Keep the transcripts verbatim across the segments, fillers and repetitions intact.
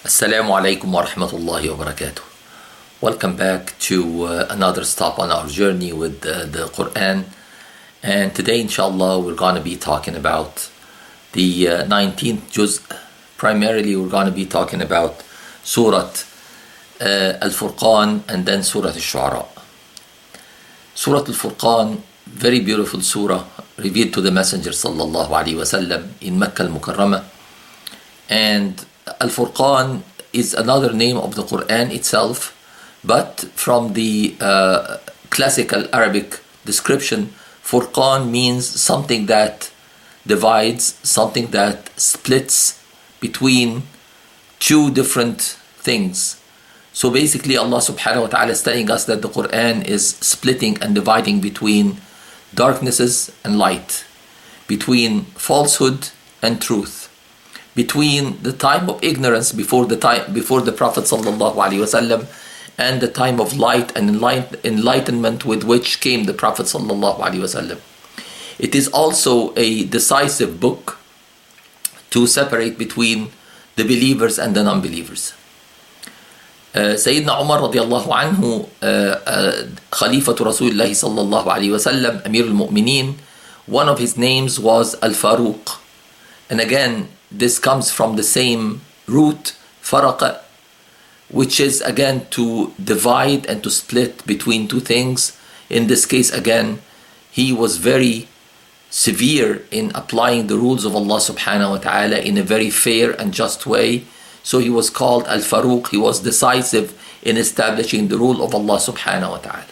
Assalamu alaikum wa rahmatullahi wa barakatuh. Welcome back to uh, another stop on our journey with uh, the Quran. And today, inshallah, we're going to be talking about the uh, nineteenth juz. Primarily, we're going to be talking about Surah uh, Al-Furqan and then Surah Al-Shu'ara. Surah Al-Furqan, very beautiful surah, revealed to the Messenger sallallahu alaihi wasallam in Makkah al-Mukarramah. And Al-Furqan is another name of the Quran itself, but from the uh, classical Arabic description, Furqan means something that divides, something that splits between two different things. So basically Allah subhanahu wa ta'ala is telling us that the Quran is splitting and dividing between darknesses and light, between falsehood and truth, between the time of ignorance before the time before the Prophet sallallahu alaihi wasallam and the time of light and enlightenment with which came the Prophet sallallahu alaihi wasallam. It is also a decisive book to separate between the believers and the non-believers. Uh, Sayyidina Umar radiallahu anhu, uh, uh, Khalifatu Rasulullah sallallahu alaihi wasallam, Amir al-Mu'mineen, one of his names was Al-Faruq. And again, this comes from the same root, faraqa, which is again to divide and to split between two things. In this case, again, he was very severe in applying the rules of Allah subhanahu wa ta'ala in a very fair and just way. So he was called Al-Faruq. He was decisive in establishing the rule of Allah subhanahu wa ta'ala.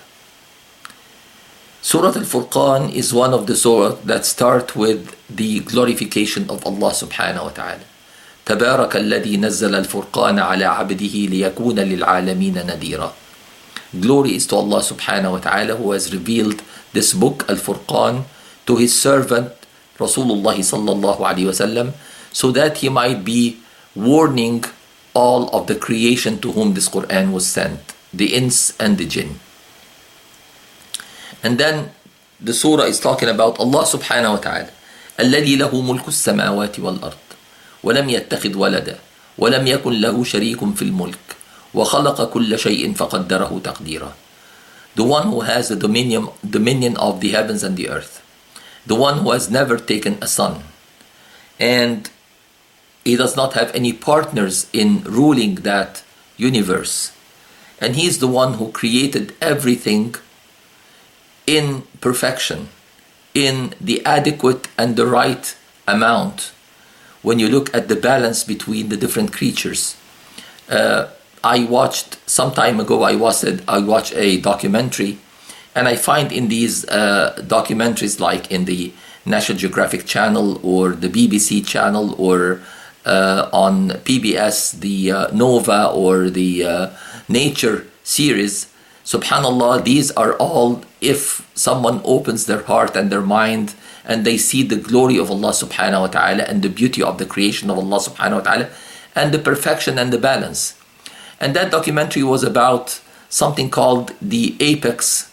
Surah Al-Furqan is one of the surah that start with the glorification of Allah subhanahu wa ta'ala. تبارك الذي نزل الفرقان على عبده ليكون للعالمين نذيرا. Glory is to Allah subhanahu wa ta'ala who has revealed this book Al-Furqan to his servant Rasulullah sallallahu alaihi wasallam, so that he might be warning all of the creation to whom this Quran was sent, the ins and the jinn. And then the surah is talking about Allah subhanahu wa ta'ala. الذي له ملك السماوات والأرض ولم يتخذ ولدا ولم يكن له شريك في الملك وخلق كل شيء فقدره تقديرا. The one who has the dominion, dominion of the heavens and the earth. The one who has never taken a son. And he does not have any partners in ruling that universe. And he is the one who created everything in perfection, in the adequate and the right amount. When you look at the balance between the different creatures, uh, I watched some time ago. I watched I watched a documentary, and I find in these uh, documentaries, like in the National Geographic Channel or the B B C channel, or uh, on P B S, the uh, Nova or the uh, Nature series. Subhanallah, these are all, if someone opens their heart and their mind and they see the glory of Allah subhanahu wa ta'ala and the beauty of the creation of Allah subhanahu wa ta'ala and the perfection and the balance. And that documentary was about something called the apex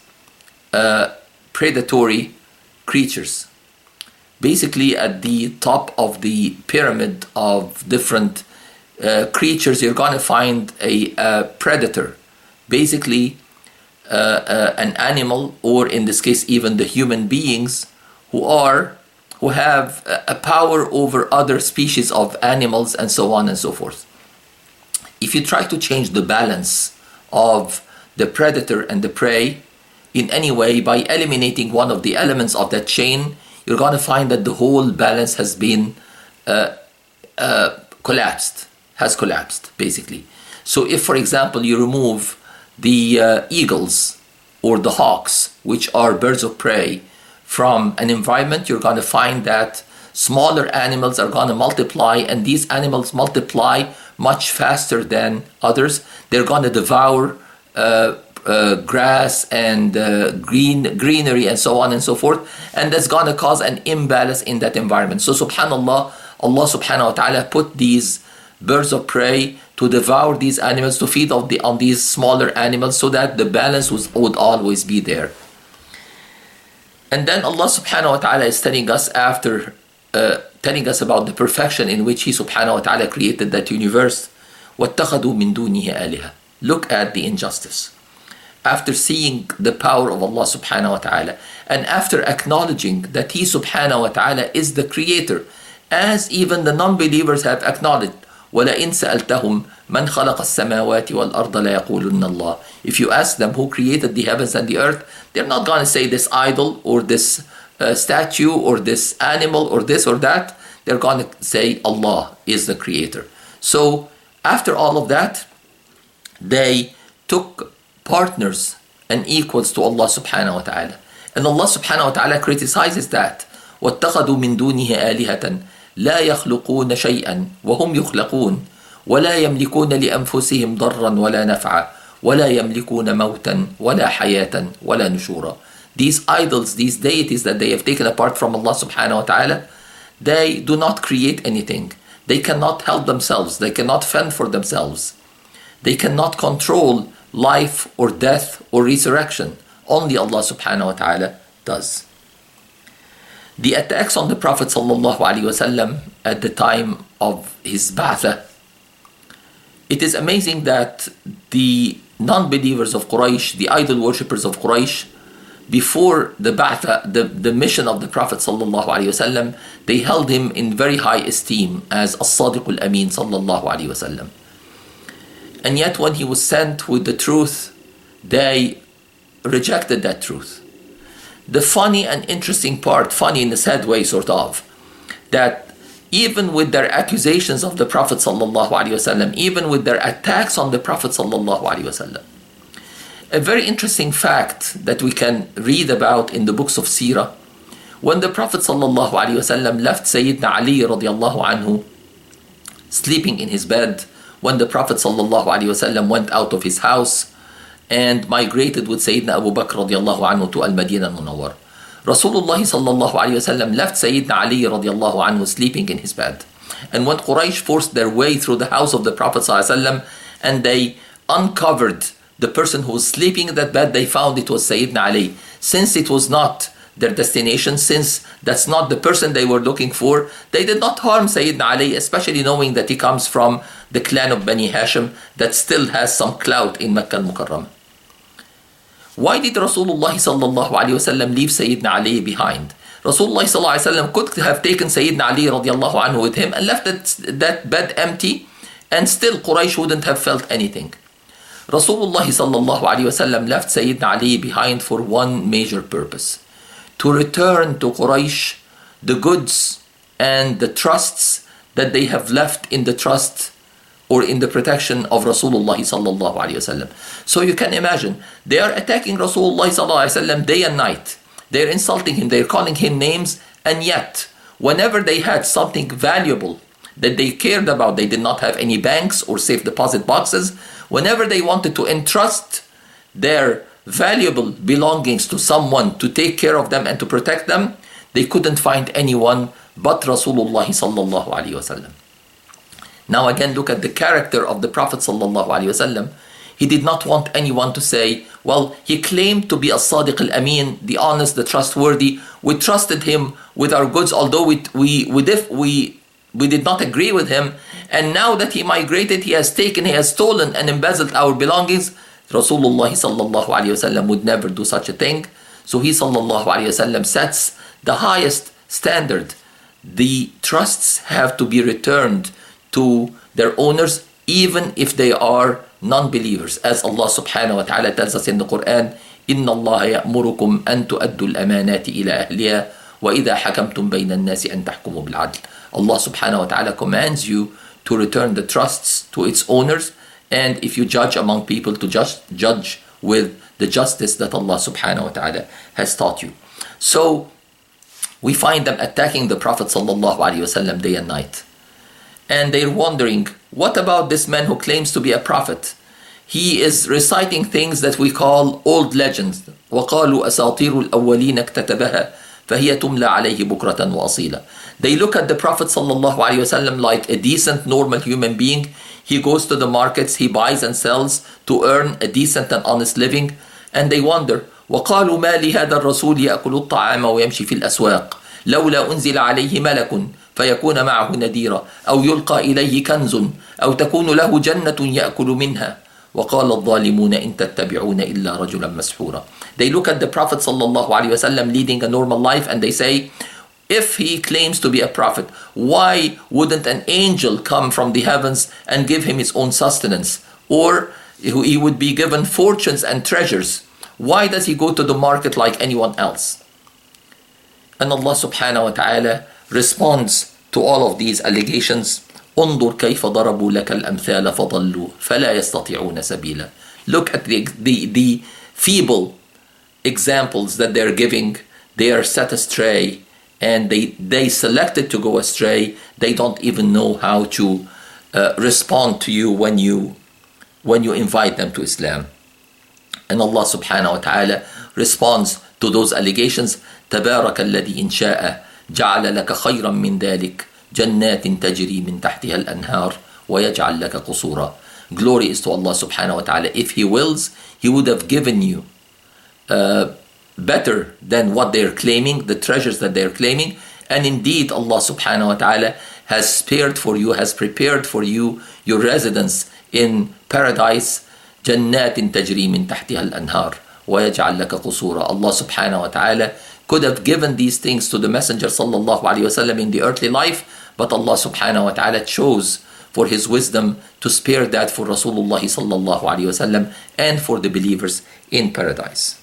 uh, predatory creatures. Basically, at the top of the pyramid of different uh, creatures, you're going to find a, a predator. Basically, Uh, uh, an animal, or in this case even the human beings, who are who have a, a power over other species of animals and so on and so forth. If you try to change the balance of the predator and the prey in any way by eliminating one of the elements of that chain, you're going to find that the whole balance has been uh, uh, collapsed, has collapsed basically. So if, for example, you remove the uh, eagles or the hawks, which are birds of prey, from an environment, you're going to find that smaller animals are going to multiply, and these animals multiply much faster than others. They're going to devour uh, uh, grass and uh, green greenery and so on and so forth, and that's going to cause an imbalance in that environment. So subhanallah, Allah subhanahu wa ta'ala put these birds of prey to devour these animals, to feed on, the, on these smaller animals, so that the balance was, would always be there. And then Allah subhanahu wa ta'ala is telling us, after uh, telling us about the perfection in which He subhanahu wa ta'ala created that universe, وَاتَّخَذُوا مِن دُونِهِ آلِهَةً. Look at the injustice. After seeing the power of Allah subhanahu wa ta'ala, and after acknowledging that He subhanahu wa ta'ala is the creator, as even the non-believers have acknowledged, وَلَئِن سَأَلْتَهُمْ مَنْ خَلَقَ السَّمَاوَاتِ وَالْأَرْضَ لَيَقُولُنَّ اللَّهِ. If you ask them who created the heavens and the earth, they're not going to say this idol or this uh, statue or this animal or this or that. They're going to say Allah is the creator. So after all of that, they took partners and equals to Allah subhanahu wa ta'ala. And Allah subhanahu wa ta'ala criticizes that. وَاتَّخَذُوا مِن دُونِهِ آلِهَةً لَا يَخْلُقُونَ شَيْئًا وَهُمْ يُخْلَقُونَ وَلَا يَمْلِكُونَ لِأَنفُسِهِمْ ضَرًّا وَلَا نَفْعًا وَلَا يَمْلِكُونَ مَوْتًا وَلَا حَيَاةً وَلَا نُشُورًا. These idols, these deities that they have taken apart from Allah subhanahu wa ta'ala, they do not create anything. They cannot help themselves. They cannot fend for themselves. They cannot control life or death or resurrection. Only Allah subhanahu wa ta'ala does. The attacks on the Prophet sallallahu alaihi wasallam at the time of his ba'athah, it is amazing that the non-believers of Quraysh, the idol worshippers of Quraysh, before the ba'athah, the, the mission of the Prophet sallallahu alaihi wasallam, they held him in very high esteem as as-Sadiq al-Amin sallallahu alaihi wasallam. And yet when he was sent with the truth, they rejected that truth. The funny and interesting part, funny in a sad way sort of, that even with their accusations of the Prophet sallallahu alaihi wasallam, even with their attacks on the Prophet sallallahu alaihi wasallam, a very interesting fact that we can read about in the books of Seerah, when the Prophet sallallahu alaihi wasallam left Sayyidina Ali radiallahu anhu sleeping in his bed, when the Prophet sallallahu alaihi wasallam went out of his house and migrated with Sayyidina Abu Bakr radiallahu anhu to Al-Madinah al-Munawwar, Rasulullah sallallahu alaihi wasallam left Sayyidina Ali radiallahu anhu sleeping in his bed. And when Quraysh forced their way through the house of the Prophet sallallahu alaihi wasallam and they uncovered the person who was sleeping in that bed, they found it was Sayyidina Ali. Since it was not their destination, since that's not the person they were looking for, they did not harm Sayyidina Ali, especially knowing that he comes from the clan of Bani Hashim that still has some clout in Makkah al-Mukarramah. Why did Rasulullah sallallahu alaihi wasallam leave Sayyidina Ali behind? Rasulullah sallallahu alaihi wasallam could have taken Sayyidina Ali radiallahu anhu with him and left that, that bed empty, and still Quraysh wouldn't have felt anything. Rasulullah sallallahu alaihi wasallam left Sayyidina Ali behind for one major purpose: to return to Quraysh the goods and the trusts that they have left in the trust or in the protection of Rasulullah sallallahu alaihi wasallam. So you can imagine, they are attacking Rasulullah sallallahu alaihi wasallam day and night. They're insulting him, they're calling him names, and yet whenever they had something valuable that they cared about, they did not have any banks or safe deposit boxes. Whenever they wanted to entrust their valuable belongings to someone to take care of them and to protect them, they couldn't find anyone but Rasulullah sallallahu alaihi wasallam. Now again, look at the character of the Prophet sallallahu alaihi wasallam. He did not want anyone to say, well, he claimed to be as-Sadiq al-Amin, the honest, the trustworthy. We trusted him with our goods, although we we we did, we we did not agree with him. And now that he migrated, he has taken, he has stolen and embezzled our belongings. Rasulullah sallallahu alaihi wasallam would never do such a thing. So he sallallahu alaihi wasallam sets the highest standard. The trusts have to be returned to their owners, even if they are non-believers, as Allah subhanahu wa ta'ala tells us in the Quran, إِنَّ اللَّهَ يَأْمُرُكُمْ أَن تُؤَدُّوا الْأَمَانَاتِ إِلَى أَهْلِهَا وَإِذَا حَكَمْتُمْ بَيْنَ النَّاسِ أَن تَحْكُمُوا بِالْعَدْلِ. Allah subhanahu wa ta'ala commands you to return the trusts to its owners, and if you judge among people, to just judge with the justice that Allah subhanahu wa ta'ala has taught you. So we find them attacking the Prophet sallallahu alaihi wasallam day and night. And they're wondering, what about this man who claims to be a prophet? He is reciting things that we call old legends. وَقَالُوا أَسَاطِيرُ الْأَوَّلِينَ اكْتَتَبَهَا فَهِيَ تُمْلَى عَلَيْهِ بُكْرَةً وَأَصِيلًا. They look at the Prophet sallallahu alaihi wasallam like a decent, normal human being. He goes to the markets, he buys and sells to earn a decent and honest living. And they wonder, وَقَالُوا مَا لِهَذَا الرَّسُولِ يَأْكُلُ الطَّعَامَ وَيَمْشِي فِي الْأَسْوَاقِ لَوْلَا أُنزِلَ عَلَيْهِ مَلَكٌ فيكون معه نذيرا أو يلقى إليه كنز أو تكون له جنة يأكل منها وقال الظالمون إن تتبعون إلا رجلا مسحورا. They look at the Prophet sallallahu alaihi wasallam leading a normal life and they say, if he claims to be a prophet, why wouldn't an angel come from the heavens and give him his own sustenance? Or he would be given fortunes and treasures. Why does he go to the market like anyone else? And Allah subhanahu wa ta'ala responds to all of these allegations. انظر كيف ضربوا لك الأمثال فضلوا فلا يستطيعون سبيلا. Look at the, the, the feeble examples that they're giving. They are set astray and they, they selected to go astray. They don't even know how to uh, respond to you when you when you invite them to Islam. And Allah subhanahu wa ta'ala responds to those allegations. تبارك الذي إن شاء جعل لك خيرا من ذلك جنات تجري من تحتها الأنهار ويجعل لك قصورا. Glory is to Allah subhanahu wa ta'ala. If He wills, He would have given you uh, better than what they're claiming, the treasures that they're claiming. And indeed, Allah subhanahu wa ta'ala has spared for you, has prepared for you your residence in paradise. جنات تجري من تحتها الأنهار ويجعل لك قصورا. Allah subhanahu wa ta'ala could have given these things to the Messenger sallallahu alaihi wasallam in the earthly life, but Allah subhanahu wa ta'ala chose for His wisdom to spare that for Rasulullah sallallahu alaihi wasallam and for the believers in paradise.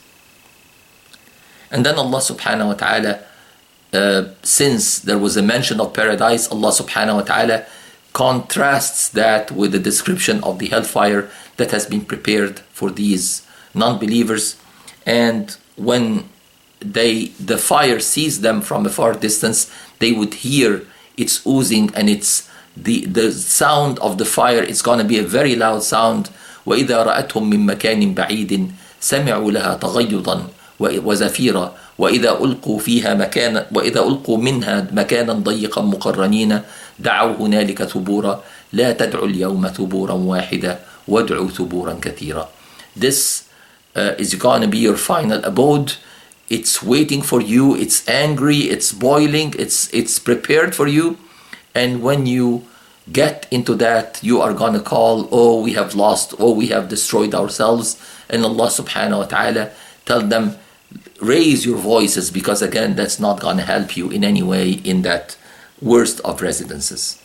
And then Allah subhanahu wa ta'ala, uh, since there was a mention of paradise, Allah subhanahu wa ta'ala contrasts that with the description of the hellfire that has been prepared for these non-believers. And when they the fire sees them from a far distance, they would hear its oozing, and it's the the sound of the fire is going to be a very loud sound. وَإِذَا رَأَتْهُمْ مِنْ مَكَانٍ بَعِيدٍ سَمِعُوا لَهَا تَغَيُّضًا وَزَفِيرًا وإذا ألقوا فيها مكانا وإذا ألقوا منها مكانا ضيقا مقرنين دعوا هنالك ثبورا لا تدعوا اليوم ثبورا واحدا وادعوا ثبورا كثيرا. This uh, is going to be your final abode. It's waiting for you. It's angry. It's boiling. It's it's prepared for you. And when you get into that, you are going to call, oh, we have lost. Oh, we have destroyed ourselves. And Allah subhanahu wa ta'ala tell them, raise your voices, because again, that's not going to help you in any way in that worst of residences.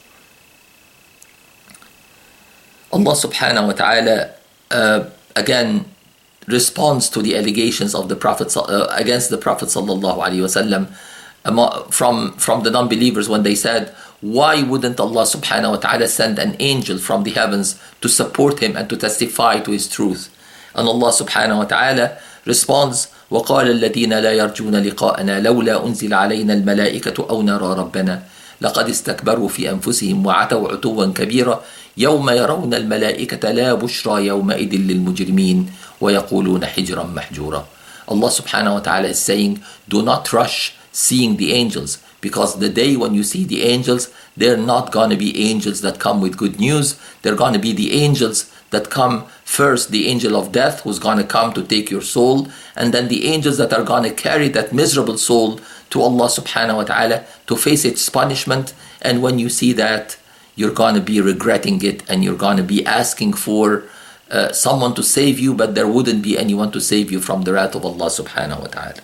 Allah subhanahu wa ta'ala uh, again responds to the allegations of the Prophet uh, against the Prophet sallallahu alaihi wasallam from from the non-believers when they said, why wouldn't Allah subhanahu wa ta'ala send an angel from the heavens to support him and to testify to his truth? And Allah subhanahu wa ta'ala responds, وقال الذين لا يرجون لقاءنا لولا أنزل علينا الملائكة أو نرى ربنا لقد استكبروا في أنفسهم وعتوا عتوا كبيرا يوم يرون الملائكة لا بشرى يومئذ للمجرمين ويقولون حجرا محجورا. Allah subhanahu wa ta'ala is saying, do not rush seeing the angels, because the day when you see the angels, they're not going to be angels that come with good news. They're going to be the angels that come first, the angel of death who's going to come to take your soul, and then the angels that are going to carry that miserable soul to Allah subhanahu wa ta'ala to face its punishment. And when you see that, you're going to be regretting it, and you're going to be asking for uh, someone to save you, but there wouldn't be anyone to save you from the wrath of Allah subhanahu wa ta'ala.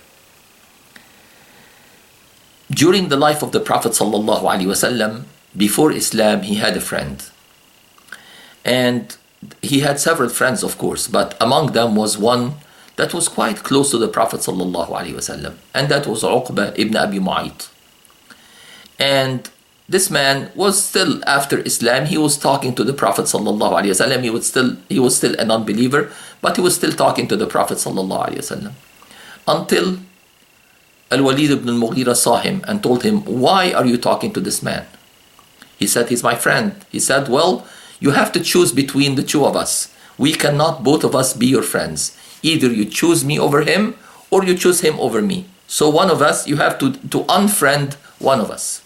During the life of the Prophet sallallahu alaihi wasallam, before Islam, he had a friend. And he had several friends, of course, but among them was one that was quite close to the Prophet sallallahu alaihi wasallam, and that was Uqba ibn Abi Mu'ayt. And this man was still, after Islam, he was talking to the Prophet sallallahu alaihi wasallam. He was still he was still a non-believer, but he was still talking to the Prophet sallallahu alaihi wasallam until Al-Walid ibn al-Mughira saw him and told him, why are you talking to this man? He said, he's my friend. He said, well, you have to choose between the two of us. We cannot both of us be your friends. Either you choose me over him, or you choose him over me. So one of us, you have to, to unfriend one of us.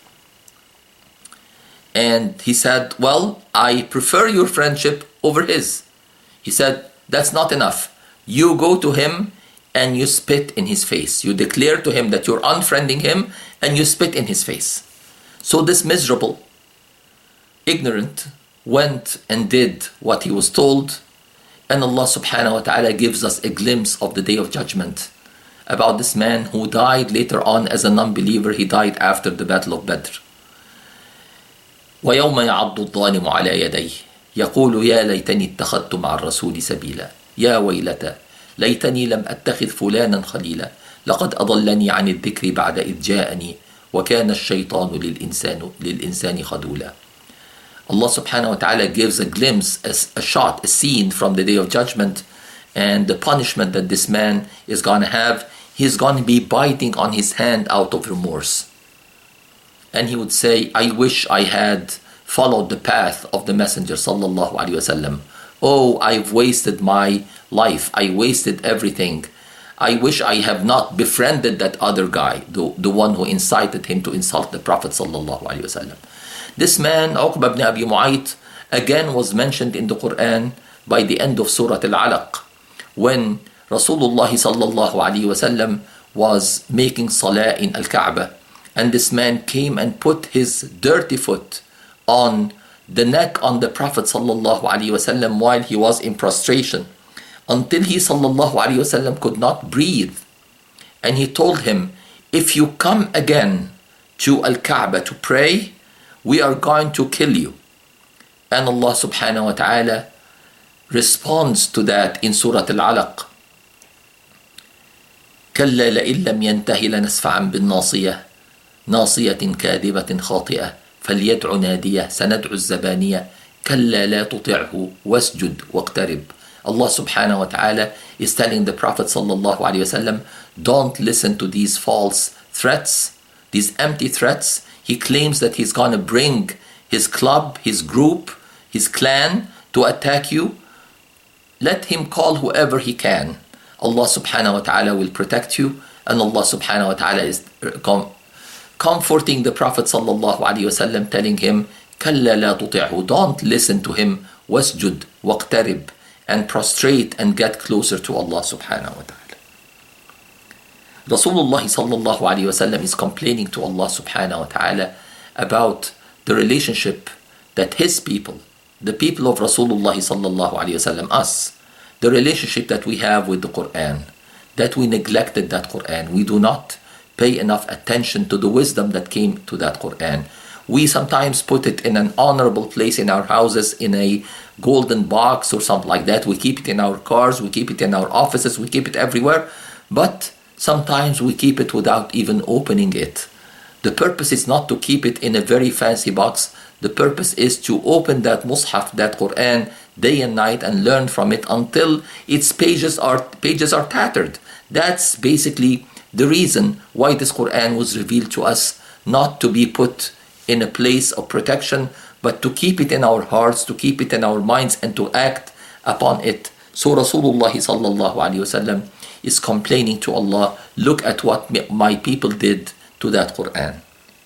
And he said, well, I prefer your friendship over his. He said, that's not enough. You go to him and you spit in his face. You declare to him that you're unfriending him, and you spit in his face. So this miserable, ignorant, went and did what he was told, and Allah subhanahu wa ta'ala gives us a glimpse of the Day of Judgment about this man who died later on as a non-believer. He died after the Battle of Badr. وَيَوْمَ يَعَضُّ الظَّالِمُ عَلَى يَدَيْهِ يَقُولُ يَا لَيْتَنِي اتَّخَذْتُ مَعَ الرَّسُولِ سَبِيلًا يَا وَيْلَتَى لَيْتَنِي لَمْ أَتَّخِذْ فُلَانًا خَلِيلًا لَقَدْ أَضَلَّنِي عَنِ الذِّكْرِ بَعْدَ إِذْ جَاءَنِي وَكَانَ الشَّيْطَانُ لِلْإِنسَانِ لِلْإِنسَانِ خَذُولًا. Allah subhanahu wa ta'ala gives a glimpse, a, a shot, a scene from the Day of Judgment and the punishment that this man is going to have. He's going to be biting on his hand out of remorse. And he would say, I wish I had followed the path of the Messenger sallallahu alaihi wasallam. Oh, I've wasted my life. I wasted everything. I wish I have not befriended that other guy, the, the one who incited him to insult the Prophet sallallahu alaihi wasallam. This man, Uqba ibn Abi Mu'ayt, again was mentioned in the Quran by the end of Surah Al-Alaq, when Rasulullah sallallahu alaihi wasallam was making salah in Al-Kaaba, and this man came and put his dirty foot on the neck on the Prophet sallallahu alaihi wasallam while he was in prostration, until he sallallahu alaihi wasallam could not breathe. And he told him, if you come again to Al-Kaaba to pray, we are going to kill you. And Allah subhanahu wa ta'ala responds to that in Surah Al-Alaq. كلا لئن لم ينته لنسفعا بالناصية ناصية كاذبة خاطئة فليدع نادية سندع الزبانية كلا لا تطعه واسجد واقترب. Allah subhanahu wa ta'ala is telling the Prophet sallallahu alaihi wasallam, don't listen to these false threats, these empty threats. He claims that he's going to bring his club, his group, his clan to attack you. Let him call whoever he can. Allah subhanahu wa ta'ala will protect you, and Allah subhanahu wa ta'ala is com- comforting the Prophet sallallahu alaihi wasallam, telling him, كَلَّا لَا تُطِعْهُ, don't listen to him, وَاسْجُدْ وَاقْتَرِبْ, and prostrate and get closer to Allah subhanahu wa ta'ala. Rasulullah sallallahu alaihi wasallam is complaining to Allah subhanahu wa ta'ala about the relationship that his people, the people of Rasulullah sallallahu alaihi wasallam, us, the relationship that we have with the Quran, that we neglected that Quran. We do not pay enough attention to the wisdom that came to that Quran. We sometimes put it in an honorable place in our houses, in a golden box or something like that. We keep it in our cars, we keep it in our offices, we keep it everywhere. But sometimes we keep it without even opening it. The purpose is not to keep it in a very fancy box. The purpose is to open that mushaf, that Quran, day and night and learn from it until its pages are pages are tattered. That's basically the reason why this Quran was revealed to us, not to be put in a place of protection, but to keep it in our hearts, to keep it in our minds, and to act upon it. So Rasulullah sallallahu alaihi wasallam is complaining to Allah, look at what my people did to that Quran.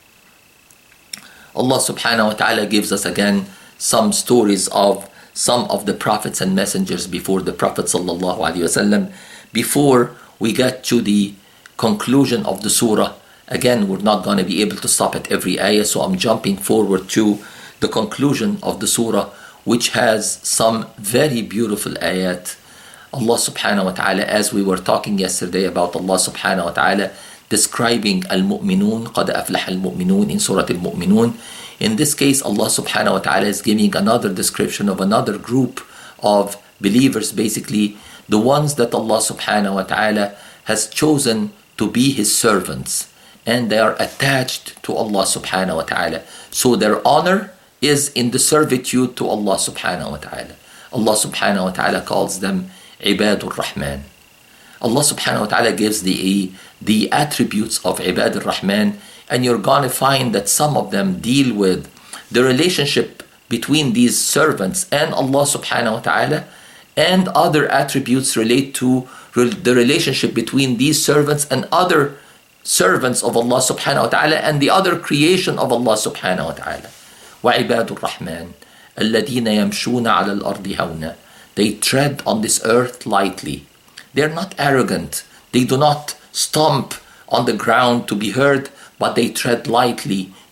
Allah subhanahu wa ta'ala gives us again some stories of some of the prophets and messengers before the Prophet sallallahu alaihi wasallam. Before we get to the conclusion of the surah, again, we're not going to be able to stop at every ayah, so I'm jumping forward to the conclusion of the surah, which has some very beautiful ayat. Allah subhanahu wa ta'ala, as we were talking yesterday about Allah subhanahu wa ta'ala describing al-mu'minun, قَدْ أَفْلَحَ الْمُؤْمِنُونَ in Surah Al-Mu'minun. In this case, Allah subhanahu wa ta'ala is giving another description of another group of believers, basically the ones that Allah subhanahu wa ta'ala has chosen to be His servants, and they are attached to Allah subhanahu wa ta'ala. So their honor is in the servitude to Allah subhanahu wa ta'ala. Allah subhanahu wa ta'ala calls them Ibadur Rahman. Allah subhanahu wa ta'ala gives the, the attributes of Ibadur Rahman, and you're going to find that some of them deal with the relationship between these servants and Allah subhanahu wa ta'ala, and other attributes relate to the relationship between these servants and other servants of Allah subhanahu wa ta'ala and the other creation of Allah subhanahu wa ta'ala. وَعِبَادُ الرَّحْمَنِ الَّذِينَ يَمْشُونَ عَلَى الْأَرْضِ هَوْنًا. They tread on this earth lightly. They are not arrogant. They do not stomp on the ground to be heard, but they tread lightly,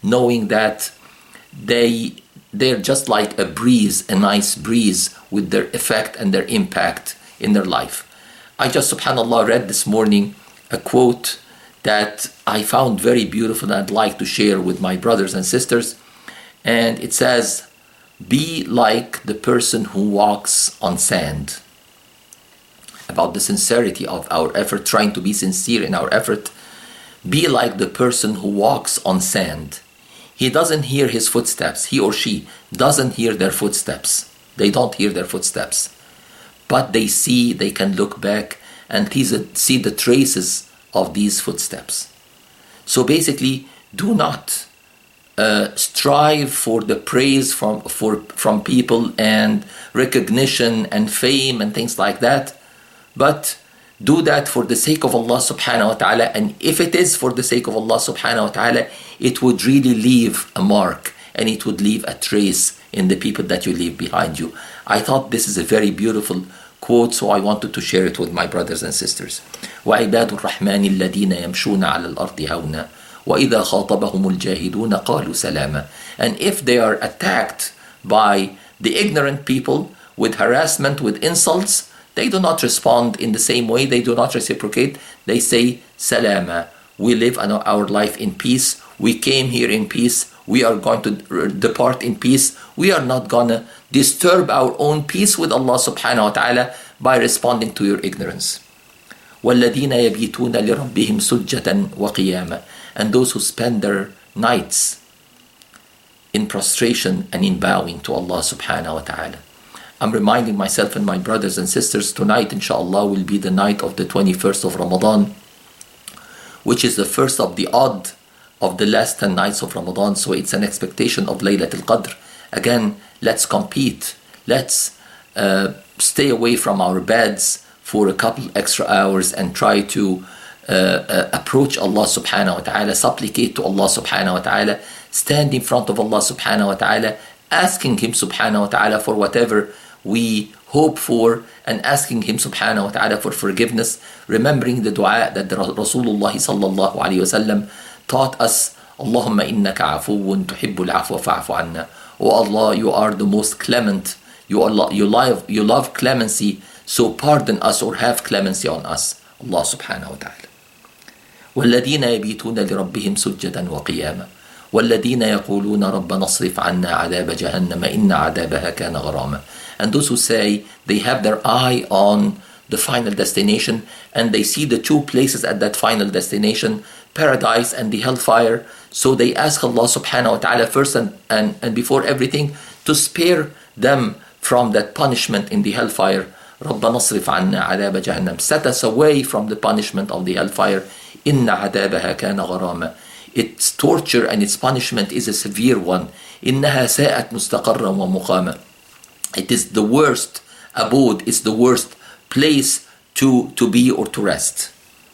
knowing that they, they're just like a breeze, a nice breeze with their effect and their impact in their life. I just, subhanAllah, read this morning a quote that I found very beautiful and I'd like to share with my brothers and sisters. And it says, be like the person who walks on sand. About the sincerity of our effort, trying to be sincere in our effort. Be like the person who walks on sand. He doesn't hear his footsteps. He or she doesn't hear their footsteps. They don't hear their footsteps. But they see, they can look back and see the traces of these footsteps. So basically, do not uh, strive for the praise from, for, from people and recognition and fame and things like that. But do that for the sake of Allah subhanahu wa ta'ala. And if it is for the sake of Allah subhanahu wa ta'ala, it would really leave a mark and it would leave a trace in the people that you leave behind you. I thought this is a very beautiful quote, so I wanted to share it with my brothers and sisters. وَعِبَادُ الرَّحْمَنِ الَّذِينَ يَمْشُونَ عَلَى الْأَرْضِ هَوْنًا وَإِذَا خَاطَبَهُمُ الْجَاهِلُونَ قَالُوا سَلَامًا. And if they are attacked by the ignorant people with harassment, with insults, they do not respond in the same way. They do not reciprocate. They say, Salama. We live our life in peace. We came here in peace. We are going to depart in peace. We are not going to disturb our own peace with Allah subhanahu wa ta'ala by responding to your ignorance. وَالَّذِينَ يَبِيتُونَ لِرَبِّهِمْ سُجَّةً وَقِيَامًا. And those who spend their nights in prostration and in bowing to Allah subhanahu wa ta'ala. I'm reminding myself and my brothers and sisters, tonight inshallah will be the night of the twenty-first of Ramadan, which is the first of the odd of the last ten nights of Ramadan. So it's an expectation of Laylatul Qadr. Again, let's compete. Let's uh, stay away from our beds for a couple extra hours and try to uh, uh, approach Allah subhanahu wa ta'ala, supplicate to Allah subhanahu wa ta'ala, stand in front of Allah subhanahu wa ta'ala, asking Him subhanahu wa ta'ala for whatever we hope for, and asking Him subhanahu wa ta'ala for forgiveness, remembering the dua that the Rasulullah sallallahu alayhi wa sallam taught us. Allahumma innaka afuwun tuhibbul afwa fa'fu anna. Oh Allah, you are the most clement. You, Allah, you, love, you love clemency, so pardon us or have clemency on us. Allah subhanahu wa ta'ala. وَالَّذِينَ يَبِيتُونَ لِرَبِّهِمْ سُجَّةً وَقِيَامًا وَالَّذِينَ يَقُولُونَ رَبَّنَا اصْرِفْ عَنَّا عَذَابَ جَهَنَّمَ إِنَّ عَذَابَهَا كَانَ غَرَامًا. And those who say they have their eye on the final destination and they see the two places at that final destination, paradise and the hellfire. So they ask Allah subhanahu wa ta'ala first and, and, and before everything to spare them from that punishment in the hellfire. رَبَّنَا اصْرِفْ عَنَّا عَذَابَ جَهَنَّمَ. Set us away from the punishment of the hellfire. إِنَّ عَذَابَهَا كَانَ غَرَامًا. Its torture and its punishment is a severe one. إِنَّهَا سَاءَتْ مُسْتَقَرًّا وَمُقَامًا. It is the worst abode, it's the worst place to, to be or to rest.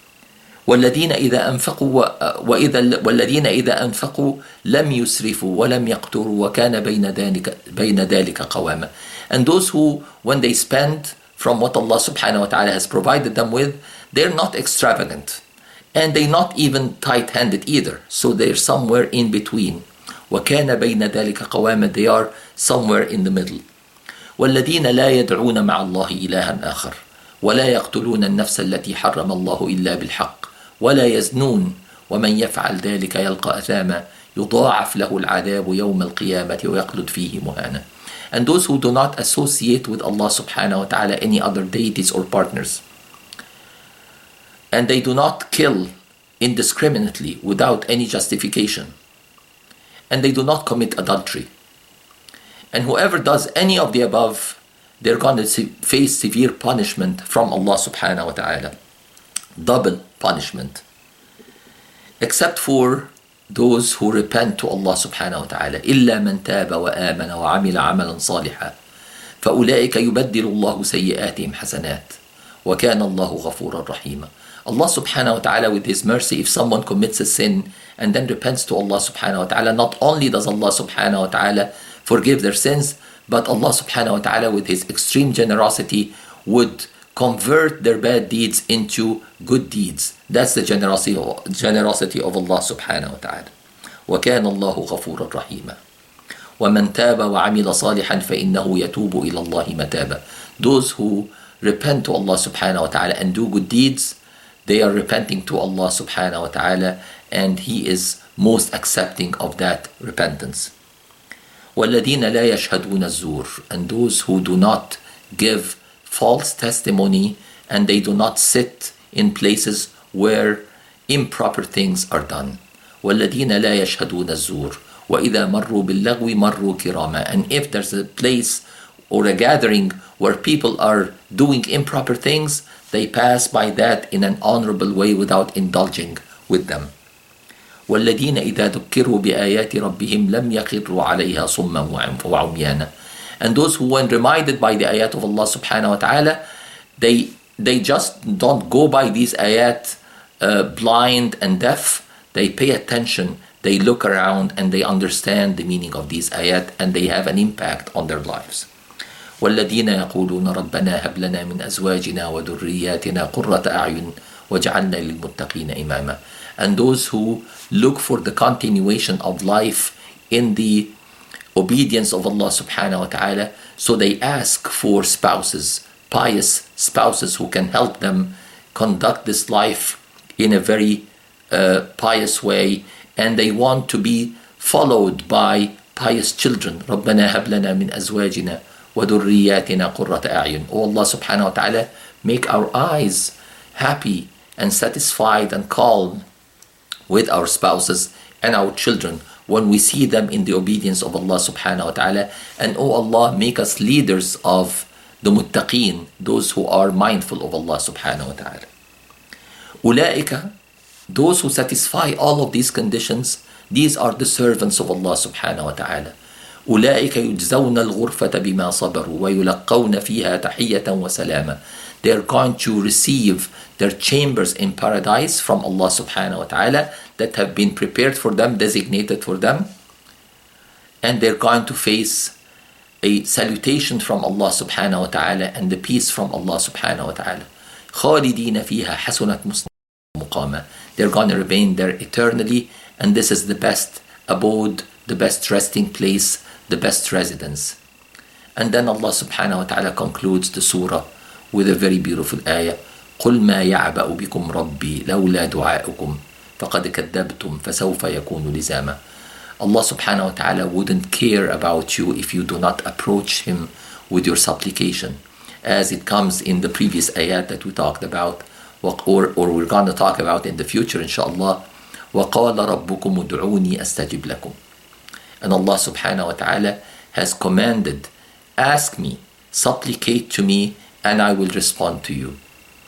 والذين إذا أنفقوا وإذا والذين إذا أنفقوا لم يسرفوا ولم يقتروا وكان بين ذلك بين ذلك قواما. And those who, when they spend from what Allah subhanahu wa ta'ala has provided them with, they're not extravagant and they're not even tight-handed either. So they're somewhere in between. وكان بين ذلك قواما. They are somewhere in the middle. والذين لا يدعون مع الله إلها آخر ولا يقتلون النفس التي حرم الله إلا بالحق ولا يزنون ومن يفعل ذلك يلقى أثاما يضاعف له العذاب يوم القيامة ويخلد فيه مهانا. And those who do not associate with Allah subhanahu wa ta'ala any other deities or partners, and they do not kill indiscriminately without any justification, and they do not commit adultery, and whoever does any of the above, they're going to face severe punishment from Allah subhanahu wa ta'ala. Double punishment. Except for those who repent to Allah subhanahu wa ta'ala. إِلَّا مَنْ تَابَ وَآمَنَ وَعَمِلَ عَمَلًا صَالِحًا فَأُولَٰئِكَ يُبَدِّلُ اللَّهُ سَيِّئَاتِهِمْ حَسَنَاتٍ وَكَانَ اللَّهُ غَفُورًا رَحِيمًا. Allah subhanahu wa ta'ala, with His mercy, if someone commits a sin and then repents to Allah subhanahu wa ta'ala, not only does Allah subhanahu wa ta'ala forgive their sins, but Allah subhanahu wa ta'ala, with His extreme generosity, would convert their bad deeds into good deeds. That's the generosity of, generosity of Allah subhanahu wa ta'ala. وكان الله غفورا رحيما. ومن تاب وعمل صالحا فإنه يتوب إلى الله متابا. Those who repent to Allah subhanahu wa ta'ala and do good deeds, they are repenting to Allah subhanahu wa ta'ala, and He is most accepting of that repentance. وَالَّذِينَ لَا يَشْهَدُونَ الزُّورِ. And those who do not give false testimony, and they do not sit in places where improper things are done. وَالَّذِينَ لَا يَشْهَدُونَ الزُّورِ وَإِذَا مَرُّوا بِاللَّغْوِ مَرُّوا كِرَامًا. And if there's a place or a gathering where people are doing improper things, they pass by that in an honorable way without indulging with them. وَالَّذِينَ إِذَا ذُكِّرُوا بِآيَاتِ رَبِّهِمْ لَمْ يَخِرُّوا عَلَيْهَا صُمًّا وَعُمْيَانًا. And those who, when reminded by the ayat of Allah subhanahu wa ta'ala, they they just don't go by these ayat uh, blind and deaf. They pay attention, they look around, and they understand the meaning of these ayat, and they have an impact on their lives. وَالَّذِينَ يَقُولُونَ رَبَّنَا هَبْ لَنَا مِنْ أَزْوَاجِنَا وَذُرِّيَّاتِنَا قُرَّةَ أَعْيُنٍ وَاجْعَلْنَا لِلْمُتَّقِينَ إِمَامًا. And those who look for the continuation of life in the obedience of Allah subhanahu wa ta'ala, so they ask for spouses, pious spouses who can help them conduct this life in a very uh, pious way, and they want to be followed by pious children. رَبَّنَا هَبْ لَنَا مِنْ أَزْوَاجِنَا وَذُرِّيَّاتِنَا قُرَّةَ أَعْيُنٍ. Oh Allah subhanahu wa ta'ala, make our eyes happy and satisfied and calm with our spouses and our children when we see them in the obedience of Allah subhanahu wa ta'ala. And oh Allah, make us leaders of the muttaqeen, those who are mindful of Allah subhanahu wa ta'ala. Ulaika, those who satisfy all of these conditions, these are the servants of Allah subhanahu wa ta'ala. أولئك يجزون الغرفة بما صبروا ويلقون فيها تحية وسلاما. They are going to receive their chambers in paradise from Allah subhanahu wa ta'ala that have been prepared for them, designated for them. And they're going to face a salutation from Allah subhanahu wa ta'ala and the peace from Allah subhanahu wa ta'ala. خالدين فيها حسنت مقاما. They're going to remain there eternally, and this is the best abode, the best resting place, the best residence. And then Allah subhanahu wa ta'ala concludes the surah with a very beautiful ayah. قُلْ مَا يَعْبَأُ بِكُمْ رَبِّي لَوْلَا دُعَاؤُكُمْ فَقَدْ كَذَّبْتُمْ فَسَوْفَ يَكُونُ لِزَامًا. Allah subhanahu wa ta'ala wouldn't care about you if you do not approach Him with your supplication, as it comes in the previous ayat that we talked about, or, or we're going to talk about in the future inshallah. وَقَالَ رَبُّكُمُ ادْعُونِي أَسْتَجِبْ لَكُمْ. And Allah subhanahu wa ta'ala has commanded, ask me, supplicate to me, and I will respond to you.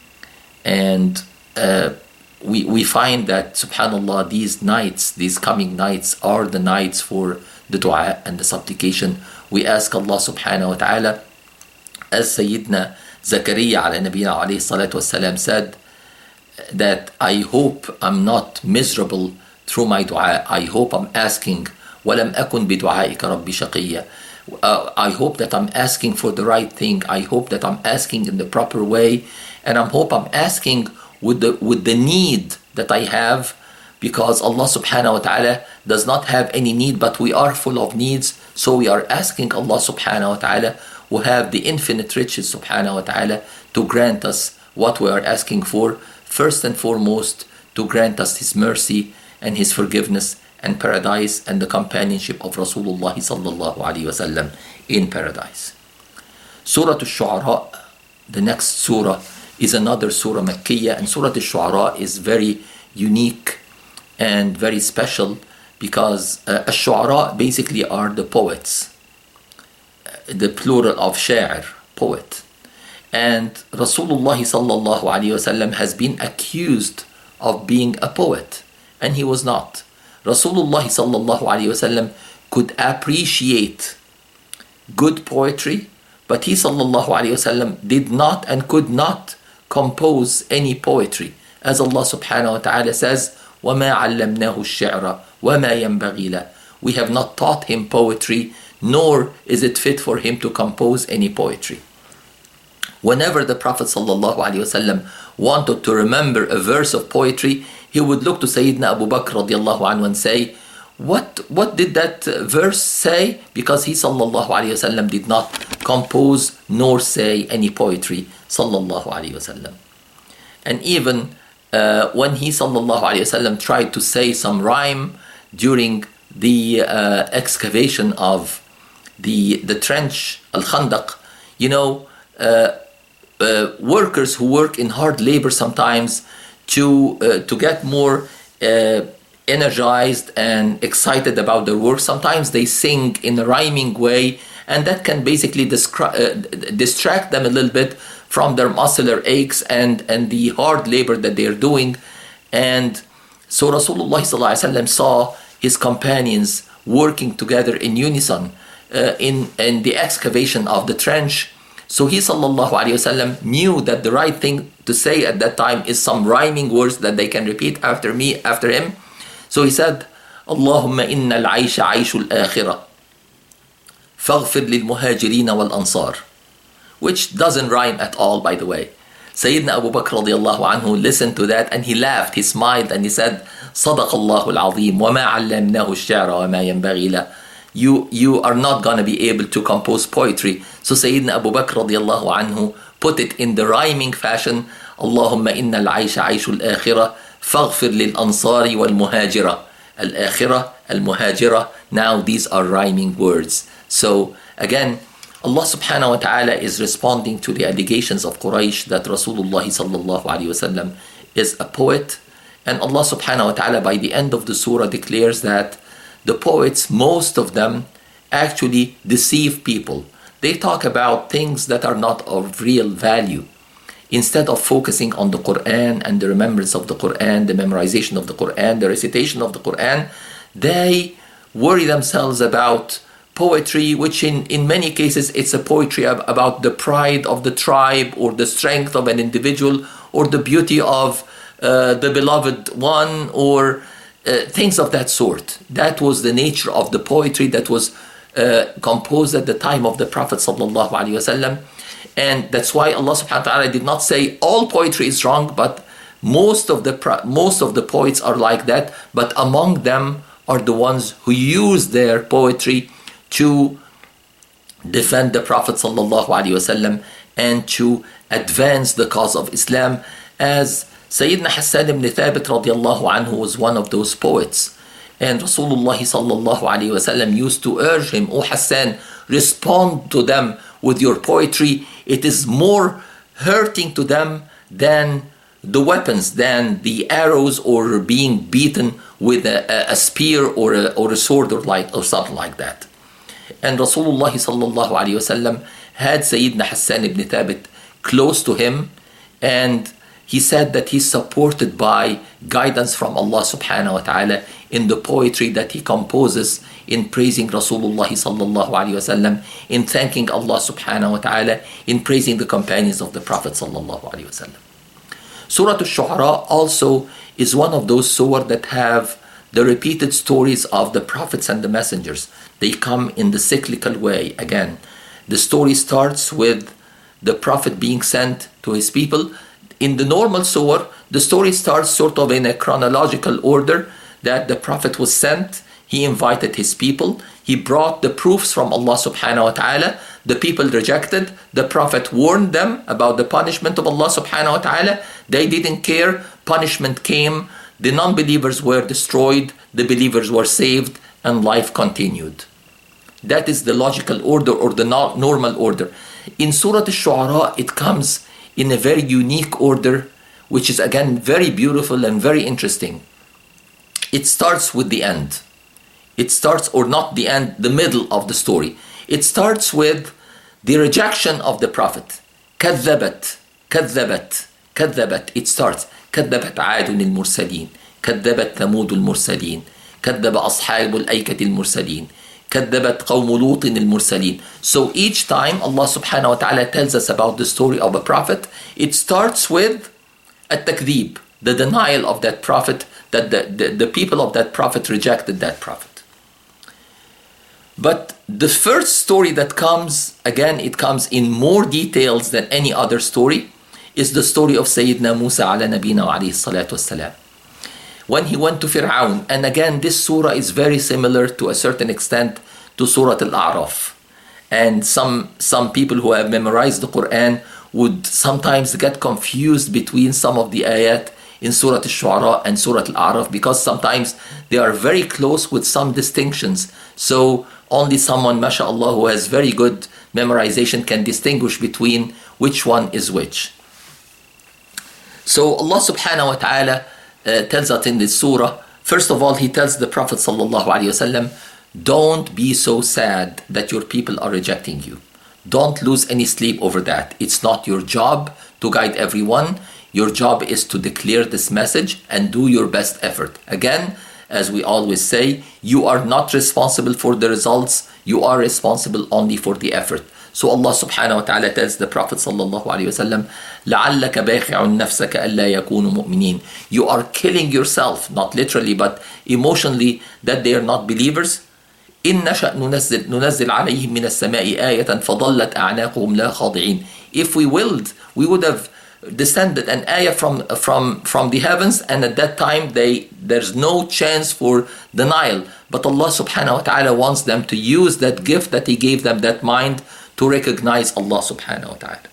And uh, we we find that subhanallah, these nights, these coming nights are the nights for the dua and the supplication. We ask Allah subhanahu wa ta'ala, as Sayyidina Zakaria ala nabiyina alayhi salatu wasalam said, that I hope I'm not miserable through my dua. I hope I'm asking وَلَمْ أَكُنْ بِدُعَائِكَ رَبِّ شَقِيًّا. Uh, I hope that I'm asking for the right thing. I hope that I'm asking in the proper way, and I hope I'm asking with the with the need that I have, because Allah subhanahu wa ta'ala does not have any need, but we are full of needs. So we are asking Allah subhanahu wa ta'ala, who have the infinite riches subhanahu wa ta'ala, to grant us what we are asking for. First and foremost, to grant us His mercy and His forgiveness and paradise and the companionship of Rasulullah sallallahu alaihi wasallam in paradise. Surah Al-Shu'ara, the next surah, is another surah Makkiyah, and Surah Al-Shu'ara is very unique and very special because uh, Al-Shu'ara basically are the poets, the plural of sha'ir, poet. And Rasulullah sallallahu alaihi wasallam has been accused of being a poet, and he was not. Rasulullah sallallahu alaihi wasallam could appreciate good poetry, but he sallallahu alaihi wasallam did not and could not compose any poetry, as Allah subhanahu wa ta'ala says, وَمَا عَلَّمْنَاهُ الشِّعْرَ وَمَا يَنْبَغِي لَهُ. We have not taught him poetry, nor is it fit for him to compose any poetry. Whenever the Prophet sallallahu alaihi wasallam wanted to remember a verse of poetry, he would look to Sayyidina Abu Bakr radiallahu anhu and say, what what did that verse say? Because he sallallahu alayhi wasallam did not compose nor say any poetry sallallahu alayhi wasallam. And even uh, when he sallallahu alayhi wasallam tried to say some rhyme during the uh, excavation of the the trench al-Khandaq, you know, uh, uh, workers who work in hard labor sometimes to uh, to get more uh, energized and excited about their work, sometimes they sing in a rhyming way, and that can basically discri- uh, distract them a little bit from their muscular aches and, and the hard labor that they're doing. And so Rasulullah sallallahu alaihi wasallam saw his companions working together in unison uh, in, in the excavation of the trench. So he sallallahu alaihi wasallam knew that the right thing to say at that time is some rhyming words that they can repeat after me, after him. So he said, Allahumma inna al-aisha aishu al-akhirah faghfir lil-muhajirin wal-ansar, which doesn't rhyme at all, by the way. Sayyidina Abu Bakr radiallahu anhu listened to that and he laughed, he smiled, and he said, صدق الله العظيم وما علمناه الشعر وما ينبغي له. You, you are not going to be able to compose poetry. So Sayyidina Abu Bakr radiallahu anhu put it in the rhyming fashion, Allahumma inna al-aisha aishu al-akhirah فاغفر للأنصار والمهاجرة. الآخرة, المهاجرة. Now these are rhyming words. So again, Allah subhanahu wa ta'ala is responding to the allegations of Quraysh that Rasulullah sallallahu alayhi wasallam is a poet. And Allah subhanahu wa ta'ala by the end of the surah declares that the poets, most of them, actually deceive people. They talk about things that are not of real value. Instead of focusing on the Quran and the remembrance of the Quran, the memorization of the Quran, the recitation of the Quran, they worry themselves about poetry, which in, in many cases it's a poetry ab- about the pride of the tribe or the strength of an individual or the beauty of uh, the beloved one or uh, things of that sort. That was the nature of the poetry that was uh, composed at the time of the Prophet sallallahu alaihi wasallam. And that's why Allah subhanahu wa ta'ala did not say all poetry is wrong, but most of the most of the poets are like that. But among them are the ones who use their poetry to defend the Prophet sallallahu alaihi wasallam and to advance the cause of Islam. As Sayyidina Hassan ibn Thabit radiallahu anhu was one of those poets. And Rasulullah sallallahu alaihi wasallam used to urge him, "O Hassan, respond to them with your poetry. It is more hurting to them than the weapons, than the arrows or being beaten with a, a spear or a, or a sword or like or something like that." And Rasulullah sallallahu alaihi wasallam had Sayyidina Hassan ibn Thabit close to him, and he said that he's supported by guidance from Allah subhanahu wa ta'ala in the poetry that he composes in praising Rasulullah sallallahu alaihi wasallam, in thanking Allah subhanahu wa ta'ala, in praising the companions of the Prophet sallallahu alaihi wasallam. Surah Al-Shu'ara also is one of those surahs that have the repeated stories of the prophets and the messengers. They come in the cyclical way. Again, the story starts with the prophet being sent to his people. In the normal surah, the story starts sort of in a chronological order, that the prophet was sent, he invited his people, he brought the proofs from Allah subhanahu wa ta'ala, the people rejected, the prophet warned them about the punishment of Allah subhanahu wa ta'ala, they didn't care, punishment came, the non-believers were destroyed, the believers were saved, and life continued. That is the logical order or the normal order. In Surah Al-Shu'ara, it comes in a very unique order, which is again very beautiful and very interesting. It starts with the end. It starts, or not the end, the middle of the story. It starts with the rejection of the Prophet. كذبت, كذبت, كذبت. It starts. كذبت عاد المرسلين, كذبت ثمود المرسلين, كذب أصحاب الأيكة المرسلين, كذبت قوم لوط المرسلين. So each time Allah subhanahu wa ta'ala tells us about the story of a prophet, it starts with التكذيب, the denial of that prophet, that the, the, the people of that prophet rejected that prophet. But the first story that comes, again, it comes in more details than any other story, is the story of Sayyidina Musa ala nabina wa alayhi salatu wassalam. when he went to Fir'aun. And again, this surah is very similar to a certain extent to Surah Al-A'raf. And some, some people who have memorized the Quran would sometimes get confused between some of the ayat in Surah Al-Shu'ara and Surah Al-A'raf, because sometimes they are very close with some distinctions. So only someone, mashallah, who has very good memorization can distinguish between which one is which. So Allah subhanahu wa ta'ala uh, tells us in this surah, first of all, he tells the Prophet sallallahu alaihi wasallam, don't be so sad that your people are rejecting you. Don't lose any sleep over that. It's not your job to guide everyone. Your job is to declare this message and do your best effort. Again, as we always say, you are not responsible for the results. You are responsible only for the effort. So Allah subhanahu wa ta'ala tells the Prophet sallallahu alayhi wa sallam, لَعَلَّكَ بَاخِعٌ نَفْسَكَ أَلَّا يَكُونُ مُؤْمِنِينَ. You are killing yourself, not literally, but emotionally, that they are not believers. إِن نَشَأْ نُنَزِّلْ, نُنَزِّلْ عَلَيْهِمْ مِنَ السَّمَاءِ آيَةً فَضَلَّتْ أَعْنَاقُهُمْ لَا خَاضِعِينَ. If we willed, we would have descended an ayah from, from, from the heavens, and at that time they there's no chance for denial. But Allah subhanahu wa ta'ala wants them to use that gift that He gave them, that mind, to recognize Allah subhanahu wa ta'ala.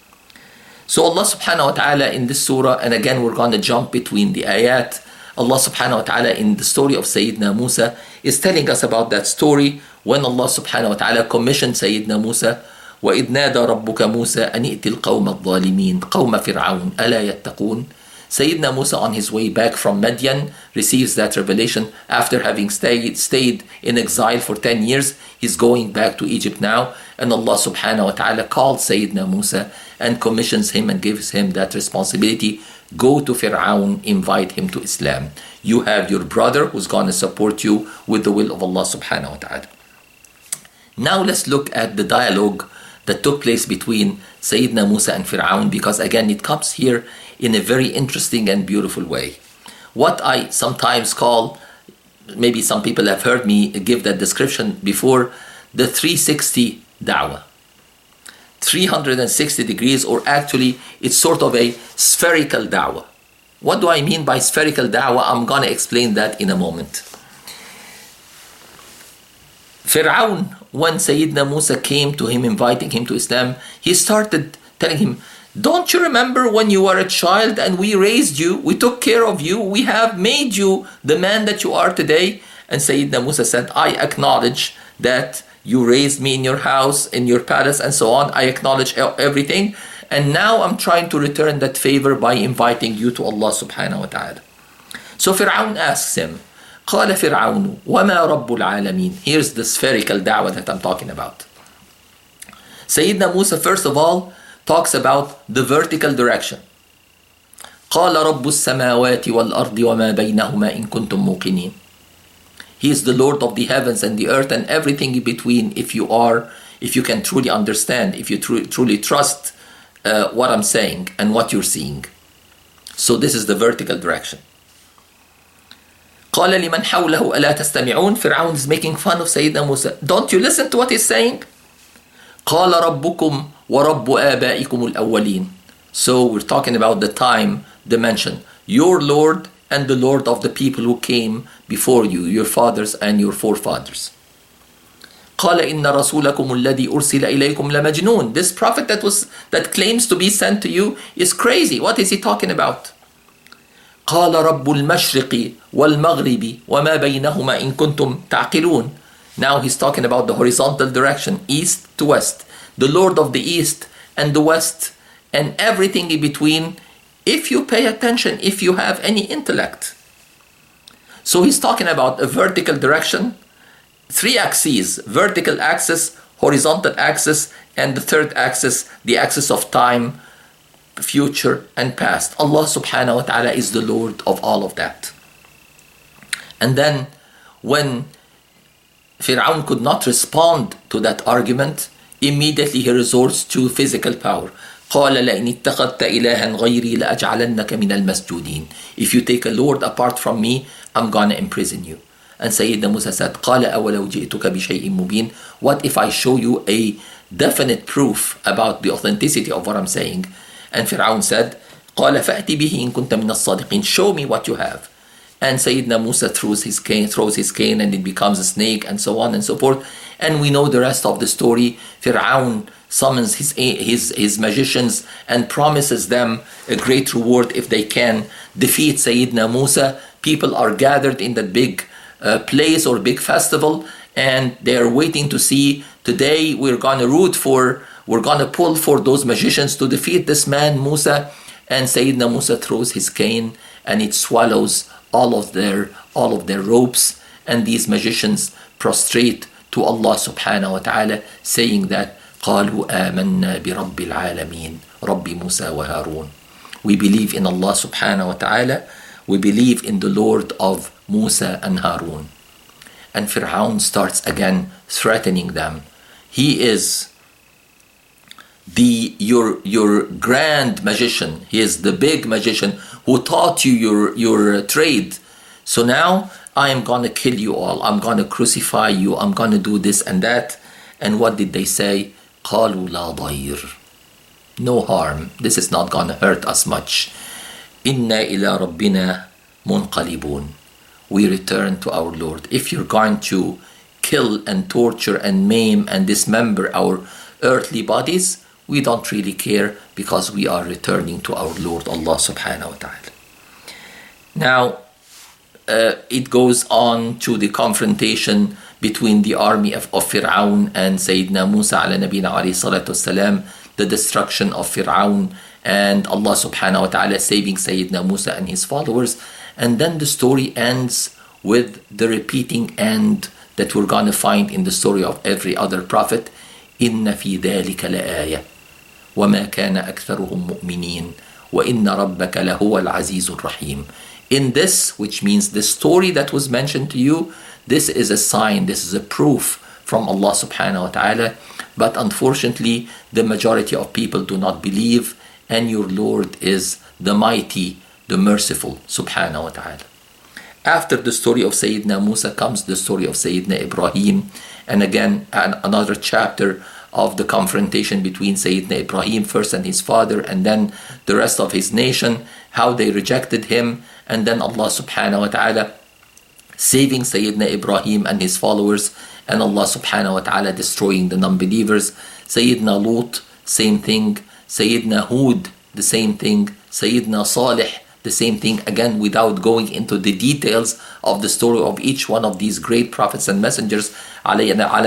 So Allah subhanahu wa ta'ala in this surah, and again we're going to jump between the ayat, Allah subhanahu wa ta'ala in the story of Sayyidina Musa is telling us about that story when Allah subhanahu wa ta'ala commissioned Sayyidina Musa, وَإِذْ نَادَى رَبُّكَ مُوسَى أَنِ ائْتِ الْقَوْمَ الظَّالِمِينَ قَوْمَ فِرْعَوْنَ أَلَا يَتَّقُونَ. Sayyidina Musa on his way back from Madian receives that revelation after having stayed, stayed in exile for ten years. He's going back to Egypt now, and Allah subhanahu wa ta'ala called Sayyidina Musa and commissions him and gives him that responsibility. Go to Fir'aun, invite him to Islam. You have your brother who's going to support you with the will of Allah subhanahu wa ta'ala. Now let's look at the dialogue that took place between Sayyidina Musa and Fir'aun, because again it comes here in a very interesting and beautiful way. What I sometimes call, maybe some people have heard me give that description before, the three sixty da'wah. three hundred sixty degrees, or actually it's sort of a spherical da'wah. What do I mean by spherical da'wah? I'm going to explain that in a moment. Fir'aun, when Sayyidina Musa came to him inviting him to Islam, he started telling him, don't you remember when you were a child and we raised you, we took care of you, we have made you the man that you are today? And Sayyidina Musa said, I acknowledge that you raised me in your house, in your palace and so on. I acknowledge everything. And now I'm trying to return that favor by inviting you to Allah subhanahu wa ta'ala. So Fir'aun asks him, قال فرعون وما رب العالمين. Here's the spherical da'wah that I'm talking about. Sayyidina Musa first of all talks about the vertical direction. قال رب السماوات والأرض وما بينهما إن كنتم موقنين. He is the Lord of the heavens and the earth and everything in between, if you are, if you can truly understand, if you tru- truly trust uh, what I'm saying and what you're seeing. So this is the vertical direction. قال لمن حوله ألا تستمعون. Fir'aun is making fun of Sayyidina Musa. Don't you listen to what he's saying? قال ربكم وَرَبُّ آبَائِكُمُ الْأَوَّلِينَ. So we're talking about the time dimension. Your Lord and the Lord of the people who came before you, your fathers and your forefathers. قال إن رسولكم الذي أرسل إليكم لمجنون. This prophet that was that claims to be sent to you is crazy. What is he talking about? قال رب المشرق والمغرب وما بينهما إن كنتم تعقلون. Now he's talking about the horizontal direction, east to west. The Lord of the East and the West and everything in between, if you pay attention, if you have any intellect. So he's talking about a vertical direction, three axes, vertical axis, horizontal axis, and the third axis, the axis of time, future and past. Allah subhanahu wa ta'ala is the Lord of all of that. And then when Fir'aun could not respond to that argument, immediately he resorts to physical power. قال لئن اتخذت إلها غيري لأجعلنك من المسجونين. If you take a Lord apart from me, I'm gonna imprison you. And Sayyidina Musa said, قال أولو جئتك بشيء مبين. What if I show you a definite proof about the authenticity of what I'm saying? And Fir'aun said, قال فأتي به إن كنت من الصادقين. Show me what you have. and Sayyidina Musa throws his cane, throws his cane and it becomes a snake, and so on and so forth. And we know the rest of the story. Fir'aun summons his, his, his magicians and promises them a great reward if they can defeat Sayyidina Musa. People are gathered in that big uh, place or big festival, and they are waiting to see, today we're going to root for, we're going to pull for those magicians to defeat this man, Musa. And Sayyidina Musa throws his cane and it swallows all of their all of their ropes, and these magicians prostrate to Allah subhanahu wa ta'ala, saying that قالوا آمنا برب العالمين رب موسى وهارون. We believe in Allah subhanahu wa ta'ala, we believe in the Lord of Musa and Harun. And Fir'aun starts again threatening them. He is the your your grand magician. He is the big magician who taught you your your trade. So now I am gonna kill you all. I'm gonna crucify you. I'm gonna do this and that. And what did they say? قالوا لا ضير. No harm. This is not gonna hurt us much. إنا إلى ربنا منقلبون. We return to our Lord. If you're going to kill and torture and maim and dismember our earthly bodies, we don't really care, because we are returning to our Lord Allah subhanahu wa ta'ala. Now, uh, it goes on to the confrontation between the army of, of Fir'aun and Sayyidina Musa ala nabina alayhi salatu wasalam, the destruction of Fir'aun, and Allah subhanahu wa ta'ala saving Sayyidina Musa and his followers. And then the story ends with the repeating end that we're going to find in the story of every other prophet. إِنَّ فِي ذَلِكَ لَآيَةً وَمَا كَانَ أَكْثَرُهُم مُؤْمِنِينَ وَإِنَّ رَبَّكَ لَهُوَ الْعَزِيزُ الرَّحِيمُ. In this, which means the story that was mentioned to you, this is a sign, this is a proof from Allah subhanahu wa ta'ala. But unfortunately, the majority of people do not believe, and your Lord is the mighty, the merciful subhanahu wa ta'ala. After the story of Sayyidina Musa comes the story of Sayyidina Ibrahim, and again an, another chapter of the confrontation between Sayyidina Ibrahim first and his father, and then the rest of his nation, how they rejected him, and then Allah subhanahu wa ta'ala saving Sayyidina Ibrahim and his followers, and Allah subhanahu wa ta'ala destroying the non-believers. Sayyidina Lut, same thing. Sayyidina Hud, the same thing. Sayyidina Salih, the same thing, again without going into the details of the story of each one of these great prophets and messengers. So we have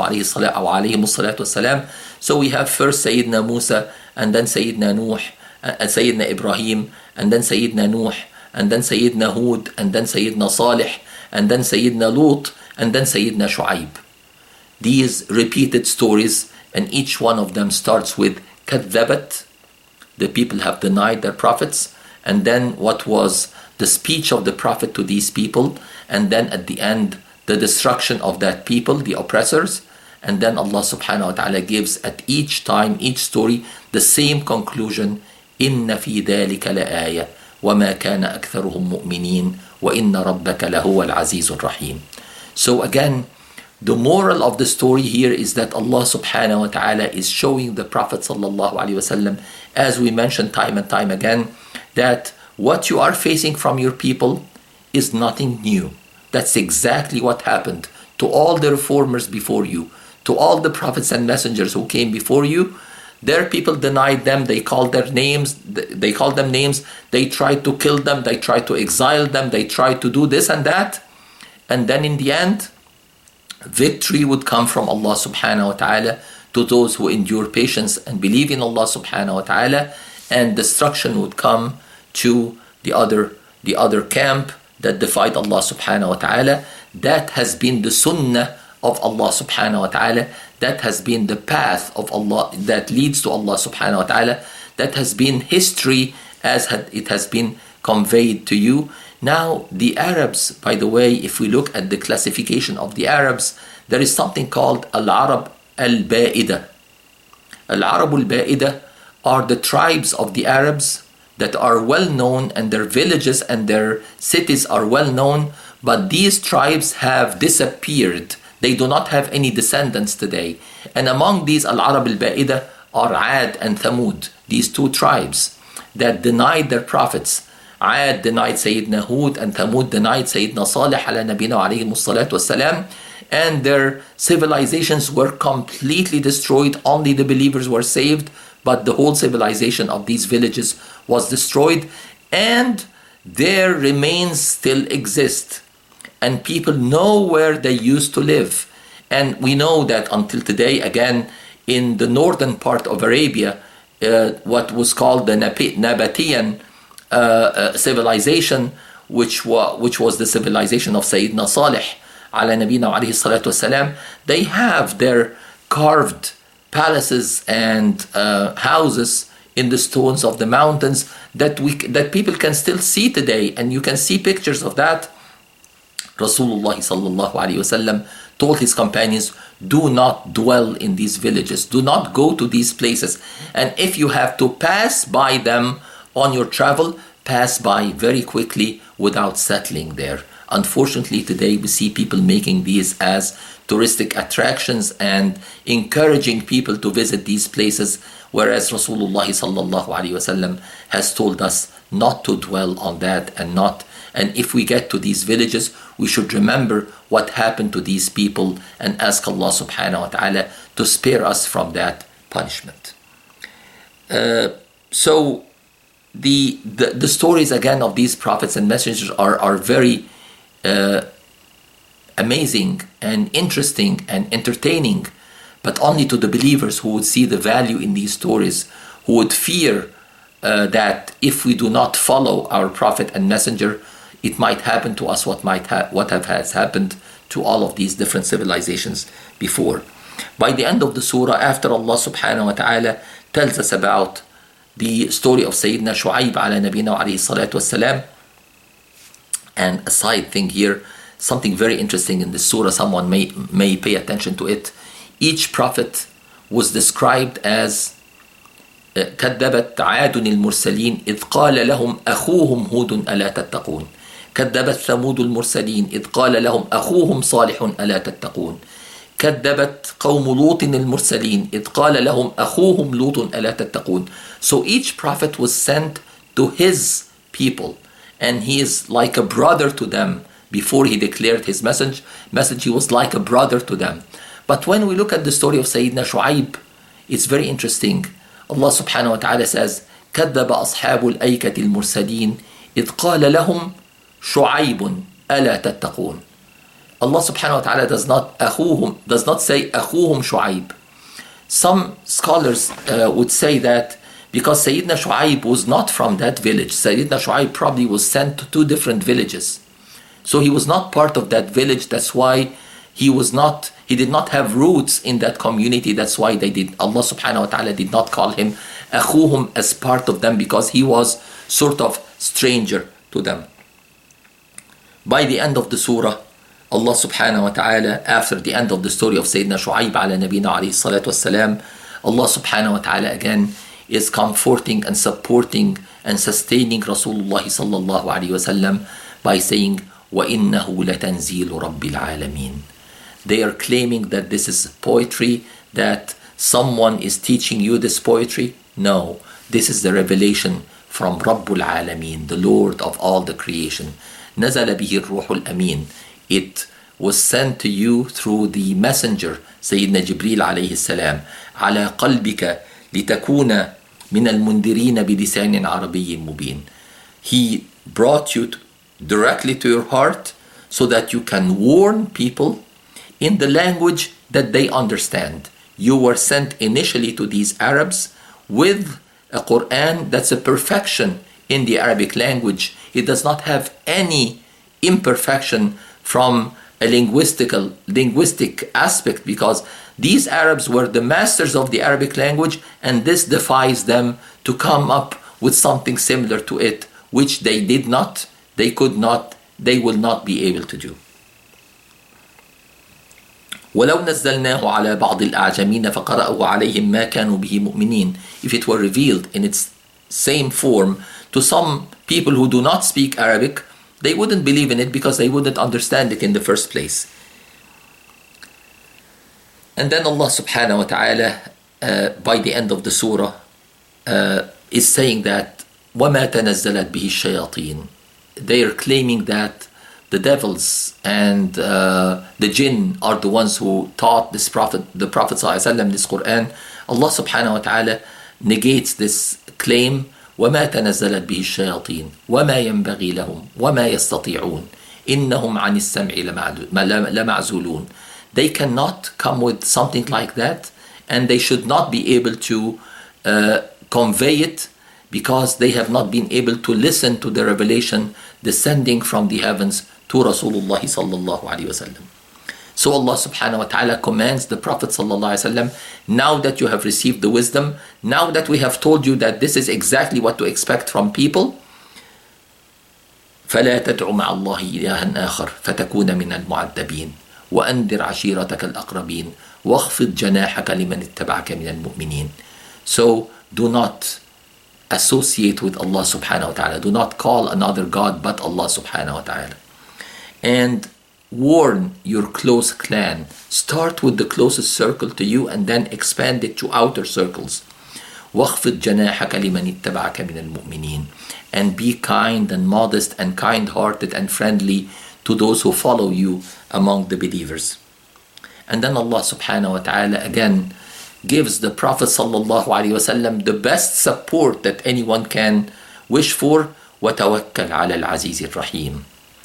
first Sayyidina Musa, and then Sayyidina Nuh, and Sayyidina Ibrahim, and then Sayyidina Nuh, and then Sayyidina Hud, and then Sayyidina Salih, and then Sayyidina Lut, and then Sayyidina Shu'aib. These repeated stories, and each one of them starts with كذبت, the people have denied their prophets, and then what was the speech of the prophet to these people, and then at the end the destruction of that people, the oppressors. And then Allah subhanahu wa ta'ala gives at each time, each story, the same conclusion. إِنَّ فِي ذَلِكَ لَآيَةً وَمَا كَانَ أَكْثَرُهُم مُؤْمِنِينَ وَإِنَّ رَبَّكَ لَهُوَ الْعَزِيزُ الرَّحِيمُ. So again, the moral of the story here is that Allah subhanahu wa ta'ala is showing the Prophet sallallahu alaihi wasallam, as we mentioned time and time again, that what you are facing from your people is nothing new. That's exactly what happened to all the reformers before you, to all the prophets and messengers who came before you. Their people denied them, they called their names, they called them names, they tried to kill them, they tried to exile them, they tried to do this and that. And then in the end, victory would come from Allah subhanahu wa ta'ala to those who endure patience and believe in Allah subhanahu wa ta'ala, and destruction would come to the other the other camp that defied Allah subhanahu wa ta'ala. That has been the sunnah of Allah subhanahu wa ta'ala. That has been the path of Allah that leads to Allah subhanahu wa ta'ala. That has been history as it has been conveyed to you. Now the Arabs, by the way, if we look at the classification of the Arabs, there is something called Al-Arab Al-Ba'ida. Al-Arab Al-Ba'ida are the tribes of the Arabs that are well known, and their villages and their cities are well known, but these tribes have disappeared. They do not have any descendants today. And among these Al-Arab Al-Ba'ida are Ad and Thamud, these two tribes that denied their prophets. Ad denied Sayyidina Hud, and Thamud denied Sayyidina Salih ala nabina wa alayhi salatu wassalam. And their civilizations were completely destroyed. Only the believers were saved, but the whole civilization of these villages was destroyed. And their remains still exist. And people know where they used to live. And we know that until today, again, in the northern part of Arabia, uh, what was called the Nabatean uh, uh, civilization, which, wa- which was the civilization of Sayyidina Salih, ala nabina alayhi salatu wasalam, they have their carved palaces and uh, houses in the stones of the mountains that we that people can still see today, and you can see pictures of that. Rasulullah sallallahu alaihi wasallam told his companions, do not dwell in these villages, do not go to these places, and if you have to pass by them on your travel, pass by very quickly without settling there. Unfortunately, today we see people making these as touristic attractions and encouraging people to visit these places, whereas Rasulullah sallallahu alaihi wasallam has told us not to dwell on that, and not. And if we get to these villages, we should remember what happened to these people and ask Allah subhanahu wa ta'ala to spare us from that punishment. Uh, so the, the the stories again of these prophets and messengers are are very Uh, amazing and interesting and entertaining, but only to the believers who would see the value in these stories, who would fear uh, that if we do not follow our prophet and messenger, it might happen to us what might ha- what have has happened to all of these different civilizations before. By the end of the surah, after Allah subhanahu wa ta'ala tells us about the story of Sayyidina Shu'aib ala nabina alayhi salatu wassalam. And a side thing here, something very interesting in this surah, someone may, may pay attention to it. Each prophet was described as كذبت عاد المرسلين إذ قال لهم أخوهم هود ألا تتقون. كذبت ثمود المرسلين إذ قال لهم أخوهم صالح ألا تتقون. كذبت قوم لوط المرسلين إذ قال لهم أخوهم لوط ألا تتقون. So each prophet was sent to his people, and he is like a brother to them. Before he declared his message, message he was like a brother to them. But when we look at the story of Sayyidina Shu'aib, it's very interesting. Allah subhanahu wa ta'ala says, كذب أصحاب الأيكة المرسلين إذ قال لهم شعيب ألا تتقون. Allah subhanahu wa ta'ala does not أخوهم, does not say أخوهم شعيب. Some scholars uh, would say that because Sayyidina Shu'aib was not from that village. Sayyidina Shu'aib probably was sent to two different villages. So he was not part of that village. That's why he was not, he did not have roots in that community. That's why they did, Allah subhanahu wa ta'ala did not call him Akhuhum as part of them, because he was sort of stranger to them. By the end of the surah, Allah subhanahu wa ta'ala, after the end of the story of Sayyidina Shu'aib ala nabina alayhi salatu wassalam, Allah subhanahu wa ta'ala again is comforting and supporting and sustaining Rasulullah sallallahu alaihi wasallam by saying, وَإِنَّهُ لَتَنزِيلُ رَبِّ الْعَالَمِينَ. They are claiming that this is poetry, that someone is teaching you this poetry. No, this is the revelation from Rabbul Alameen, the Lord of all the creation. نَزَلَ بِهِ الرُّوحُ الْأَمِينَ. It was sent to you through the messenger, Sayyidina Jibreel alayhi salam, عَلَى قَلْبِكَ لِتَكُونَ من المنذرين بلسان عربي مبين. He brought you to, directly to your heart so that you can warn people in the language that they understand. You were sent initially to these Arabs with a Quran that's a perfection in the Arabic language. It does not have any imperfection from a linguistical linguistic aspect, because these Arabs were the masters of the Arabic language, and this defies them to come up with something similar to it, which they did not, they could not, they will not be able to do. وَلَوْ نَزَّلْنَاهُ عَلَى بَعْضِ الْأَعْجَمِينَ فَقَرَأُوا عَلَيْهِمْ مَا كَانُوا بِهِ مُؤْمِنِينَ. If it were revealed in its same form to some people who do not speak Arabic, they wouldn't believe in it because they wouldn't understand it in the first place. And then Allah subhanahu wa ta'ala, uh, by the end of the surah, uh, is saying that وَمَا تَنَزَّلَتْ بِهِ الشَّيَاطِينَ. They are claiming that the devils and uh, the jinn are the ones who taught this prophet, the Prophet ﷺ, this Quran. Allah subhanahu wa ta'ala negates this claim. وَمَا تَنَزَّلَتْ بِهِ الشَّيَاطِينَ وَمَا يَنْبَغِي لَهُمْ وَمَا يَسْتَطِيعُونَ إِنَّهُمْ عَنِ السَّمْعِ لَمَعْزُولُونَ. They cannot come with something like that, and they should not be able to uh, convey it, because they have not been able to listen to the revelation descending from the heavens to Rasulullah sallallahu alaihi wasallam. So Allah subhanahu wa ta'ala commands the Prophet sallallahu alaihi wasallam, now that you have received the wisdom, now that we have told you that this is exactly what to expect from people, فَلَا تَدْعُ مَعَ اللَّهِ إِلَهًا آخَرَ فَتَكُونَ مِنَ الْمُعَذَّبِينَ وَأَنذِرْ عَشِيرَتَكَ الْأَقْرَبِينَ وَاخْفِضْ جَنَاحَكَ لِمَنِ اتَّبَعَكَ مِنَ الْمُؤْمِنِينَ. So do not associate with Allah subhanahu wa ta'ala. Do not call another God but Allah subhanahu wa ta'ala. And warn your close clan. Start with the closest circle to you and then expand it to outer circles. وَاخْفِضْ جَنَاحَكَ لِمَنِ اتَّبَعَكَ مِنَ الْمُؤْمِنِينَ. And be kind and modest and kind-hearted and friendly to those who follow you among the believers. And then Allah subhanahu wa ta'ala again gives the Prophet sallallahu alaihi wasallam the best support that anyone can wish for. وَتَوَكَّلْ عَلَى الْعَزِيزِ الرَّحِيمِ.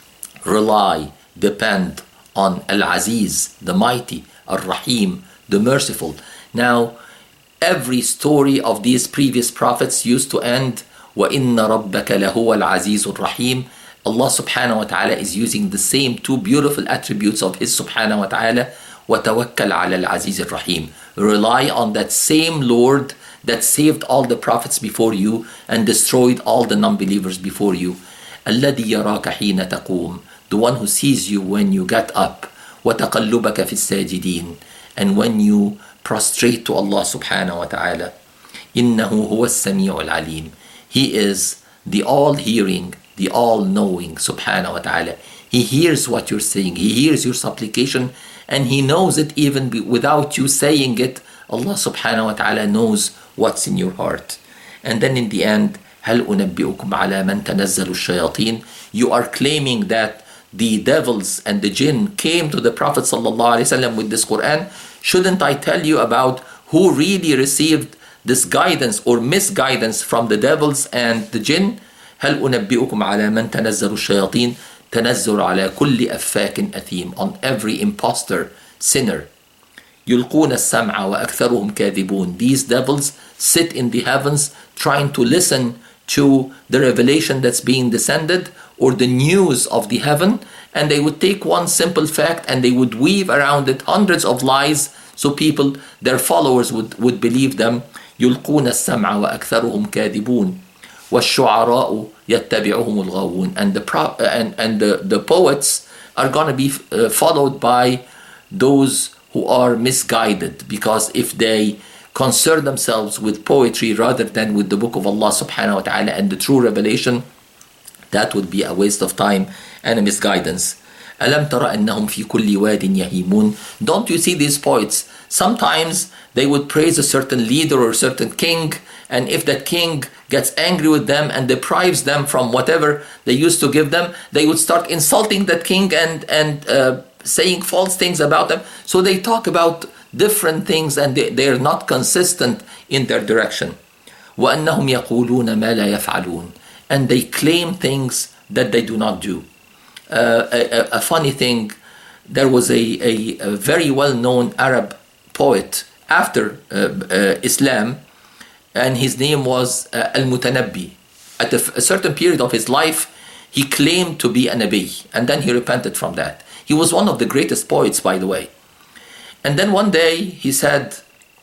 Rely, depend on Al-Aziz, the mighty, Ar-Rahim, the merciful. Now, every story of these previous prophets used to end وَإِنَّ رَبَّكَ لَهُوَ الْعَزِيزُ الرَّحِيمُ. Allah subhanahu wa ta'ala is using the same two beautiful attributes of His subhanahu wa ta'ala. وَتَوَكَّلْ عَلَى الْعَزِيزِ الرَّحِيمِ. Rely on that same Lord that saved all the prophets before you and destroyed all the non-believers before you. الَّذِي يَرَاكَ حِينَ تَقُومُ. The one who sees you when you get up. وَتَقَلُّبَكَ فِي السَّاجِدِينَ. And when you prostrate to Allah subhanahu wa ta'ala. إِنَّهُ هُوَ السَّمِيعُ الْعَلِيمُ. He is the all-hearing, the all-knowing subhanahu wa ta'ala. He hears what you're saying. He hears your supplication, and He knows it even without you saying it. Allah subhanahu wa ta'ala knows what's in your heart. And then in the end, هَلْ أُنَبِّئُكُمْ عَلَى مَنْ تَنَزَّلُ الشَّيَاطِينَ. You are claiming that the devils and the jinn came to the Prophet sallallahu alaihi wasallam with this Quran. Shouldn't I tell you about who really received this guidance or misguidance from the devils and the jinn? هَلْ أُنَبِّئُكُمْ عَلَى مَنْ تَنَزَّلُ الشَّيَاطِينَ تَنَزُّلُ عَلَى كُلِّ أَفَّاكٍ أَثِيمٍ. On every impostor, sinner. يُلْقُونَ السَّمْعَ وَأَكْثَرُهُمْ كَاذِبُونَ. These devils sit in the heavens trying to listen to the revelation that's being descended or the news of the heaven, and they would take one simple fact and they would weave around it hundreds of lies so people, their followers would, would believe them. يُلْقُونَ السَّمْعَ وَأَكْثَرُهُمْ كَاذِبُونَ وَالشُّعَرَاءُ يَتَّبِعُهُمُ الْغَاوُونَ. And the pro- and, and the, the poets are going to be uh, followed by those who are misguided, because if they concern themselves with poetry rather than with the book of Allah subhanahu wa ta'ala and the true revelation, that would be a waste of time and a misguidance. أَلَمْ تَرَ أَنَّهُمْ فِي كُلِّ وَادٍ يَهِيمُونَ. Don't you see these poets? Sometimes they would praise a certain leader or a certain king, and if that king gets angry with them and deprives them from whatever they used to give them, they would start insulting that king and, and uh, saying false things about them. So they talk about different things and they, they are not consistent in their direction. وَأَنَّهُمْ يَقُولُونَ مَا لَا يَفْعَلُونَ. And they claim things that they do not do. Uh, a, a funny thing, there was a, a, a very well-known Arab poet after uh, uh, Islam, and his name was uh, Al-Mutanabbi. At a, a certain period of his life, he claimed to be a Nabi, and then he repented from that. He was one of the greatest poets, by the way. And then one day he said,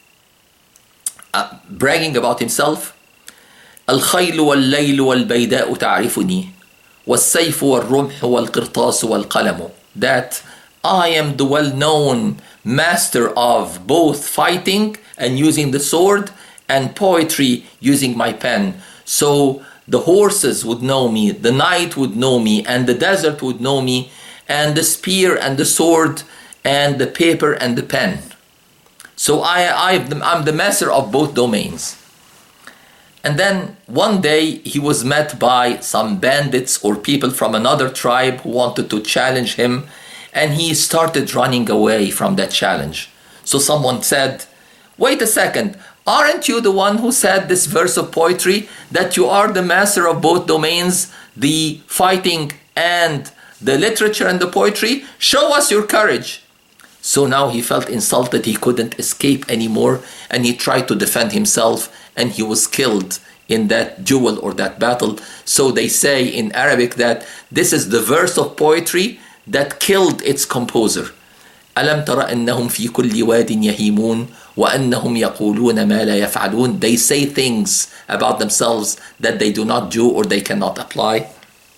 uh, bragging about himself, الخيل والليل والبيداء تعرفني والسيف والرمح والقرطاس والقلم. That I am the well-known master of both fighting and using the sword and poetry using my pen. So the horses would know me, the night would know me, and the desert would know me, and the spear and the sword and the paper and the pen. So I, I, I'm the master of both domains. And then one day he was met by some bandits or people from another tribe who wanted to challenge him, and he started running away from that challenge. So someone said, wait a second, aren't you the one who said this verse of poetry, that you are the master of both domains, the fighting and the literature and the poetry? Show us your courage. So now he felt insulted, he couldn't escape anymore, and he tried to defend himself, and he was killed in that duel or that battle. So they say in Arabic that this is the verse of poetry that killed its composer. أَلَمْ تَرَ أَنَّهُمْ فِي كُلِّ وَادٍ يَهِيمُونَ وَأَنَّهُمْ يَقُولُونَ مَا لَا يَفْعَلُونَ. They say things about themselves that they do not do or they cannot apply.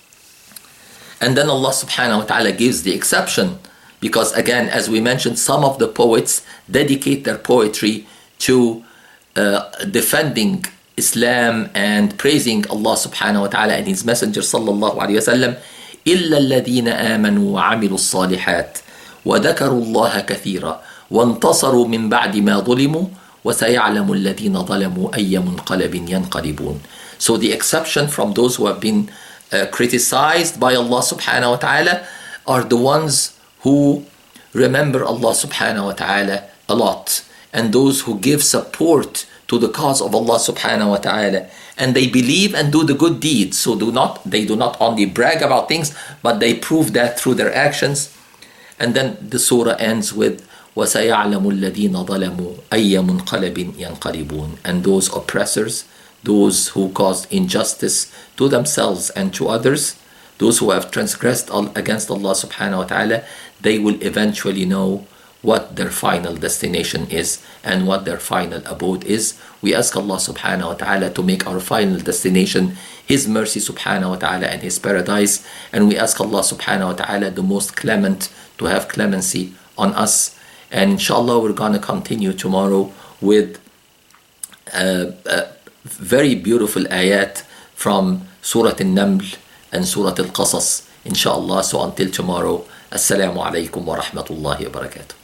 And then Allah subhanahu wa ta'ala gives the exception, because again, as we mentioned, some of the poets dedicate their poetry to uh, defending Islam and praising Allah subhanahu wa ta'ala and His Messenger sallallahu alayhi wa sallam. إِلَّا الَّذِينَ آمَنُوا وَعَمِلُوا الصَّالِحَاتِ وَذَكَرُوا اللَّهَ كَثِيرًا وَانْتَصَرُوا مِنْ بَعْدِ مَا ظُلِمُوا وَسَيَعْلَمُ الَّذِينَ ظَلَمُوا أَيَّ مُنْقَلَبٍ يَنْقَلِبُونَ. So the exception from those who have been uh, criticized by Allah subhanahu wa ta'ala are the ones who remember Allah subhanahu wa ta'ala a lot, and those who give support to the cause of Allah subhanahu wa ta'ala, and they believe and do the good deeds. So do not they do not only brag about things, but they prove that through their actions. And then the surah ends with وَسَيَعْلَمُ الَّذِينَ ظَلَمُوا أَيَّ مُنْقَلَبٍ يَنْقَلِبُونَ. And those oppressors, those who caused injustice to themselves and to others, those who have transgressed against Allah subhanahu wa ta'ala, they will eventually know what their final destination is and what their final abode is. We ask Allah subhanahu wa ta'ala to make our final destination His mercy subhanahu wa ta'ala and His paradise. And we ask Allah subhanahu wa ta'ala, the most clement, to have clemency on us. And inshallah we're going to continue tomorrow with a, a very beautiful ayat from Surah Al-Naml and Surah Al-Qasas, inshallah. So until tomorrow, Assalamu alaikum wa rahmatullahi wa barakatuh.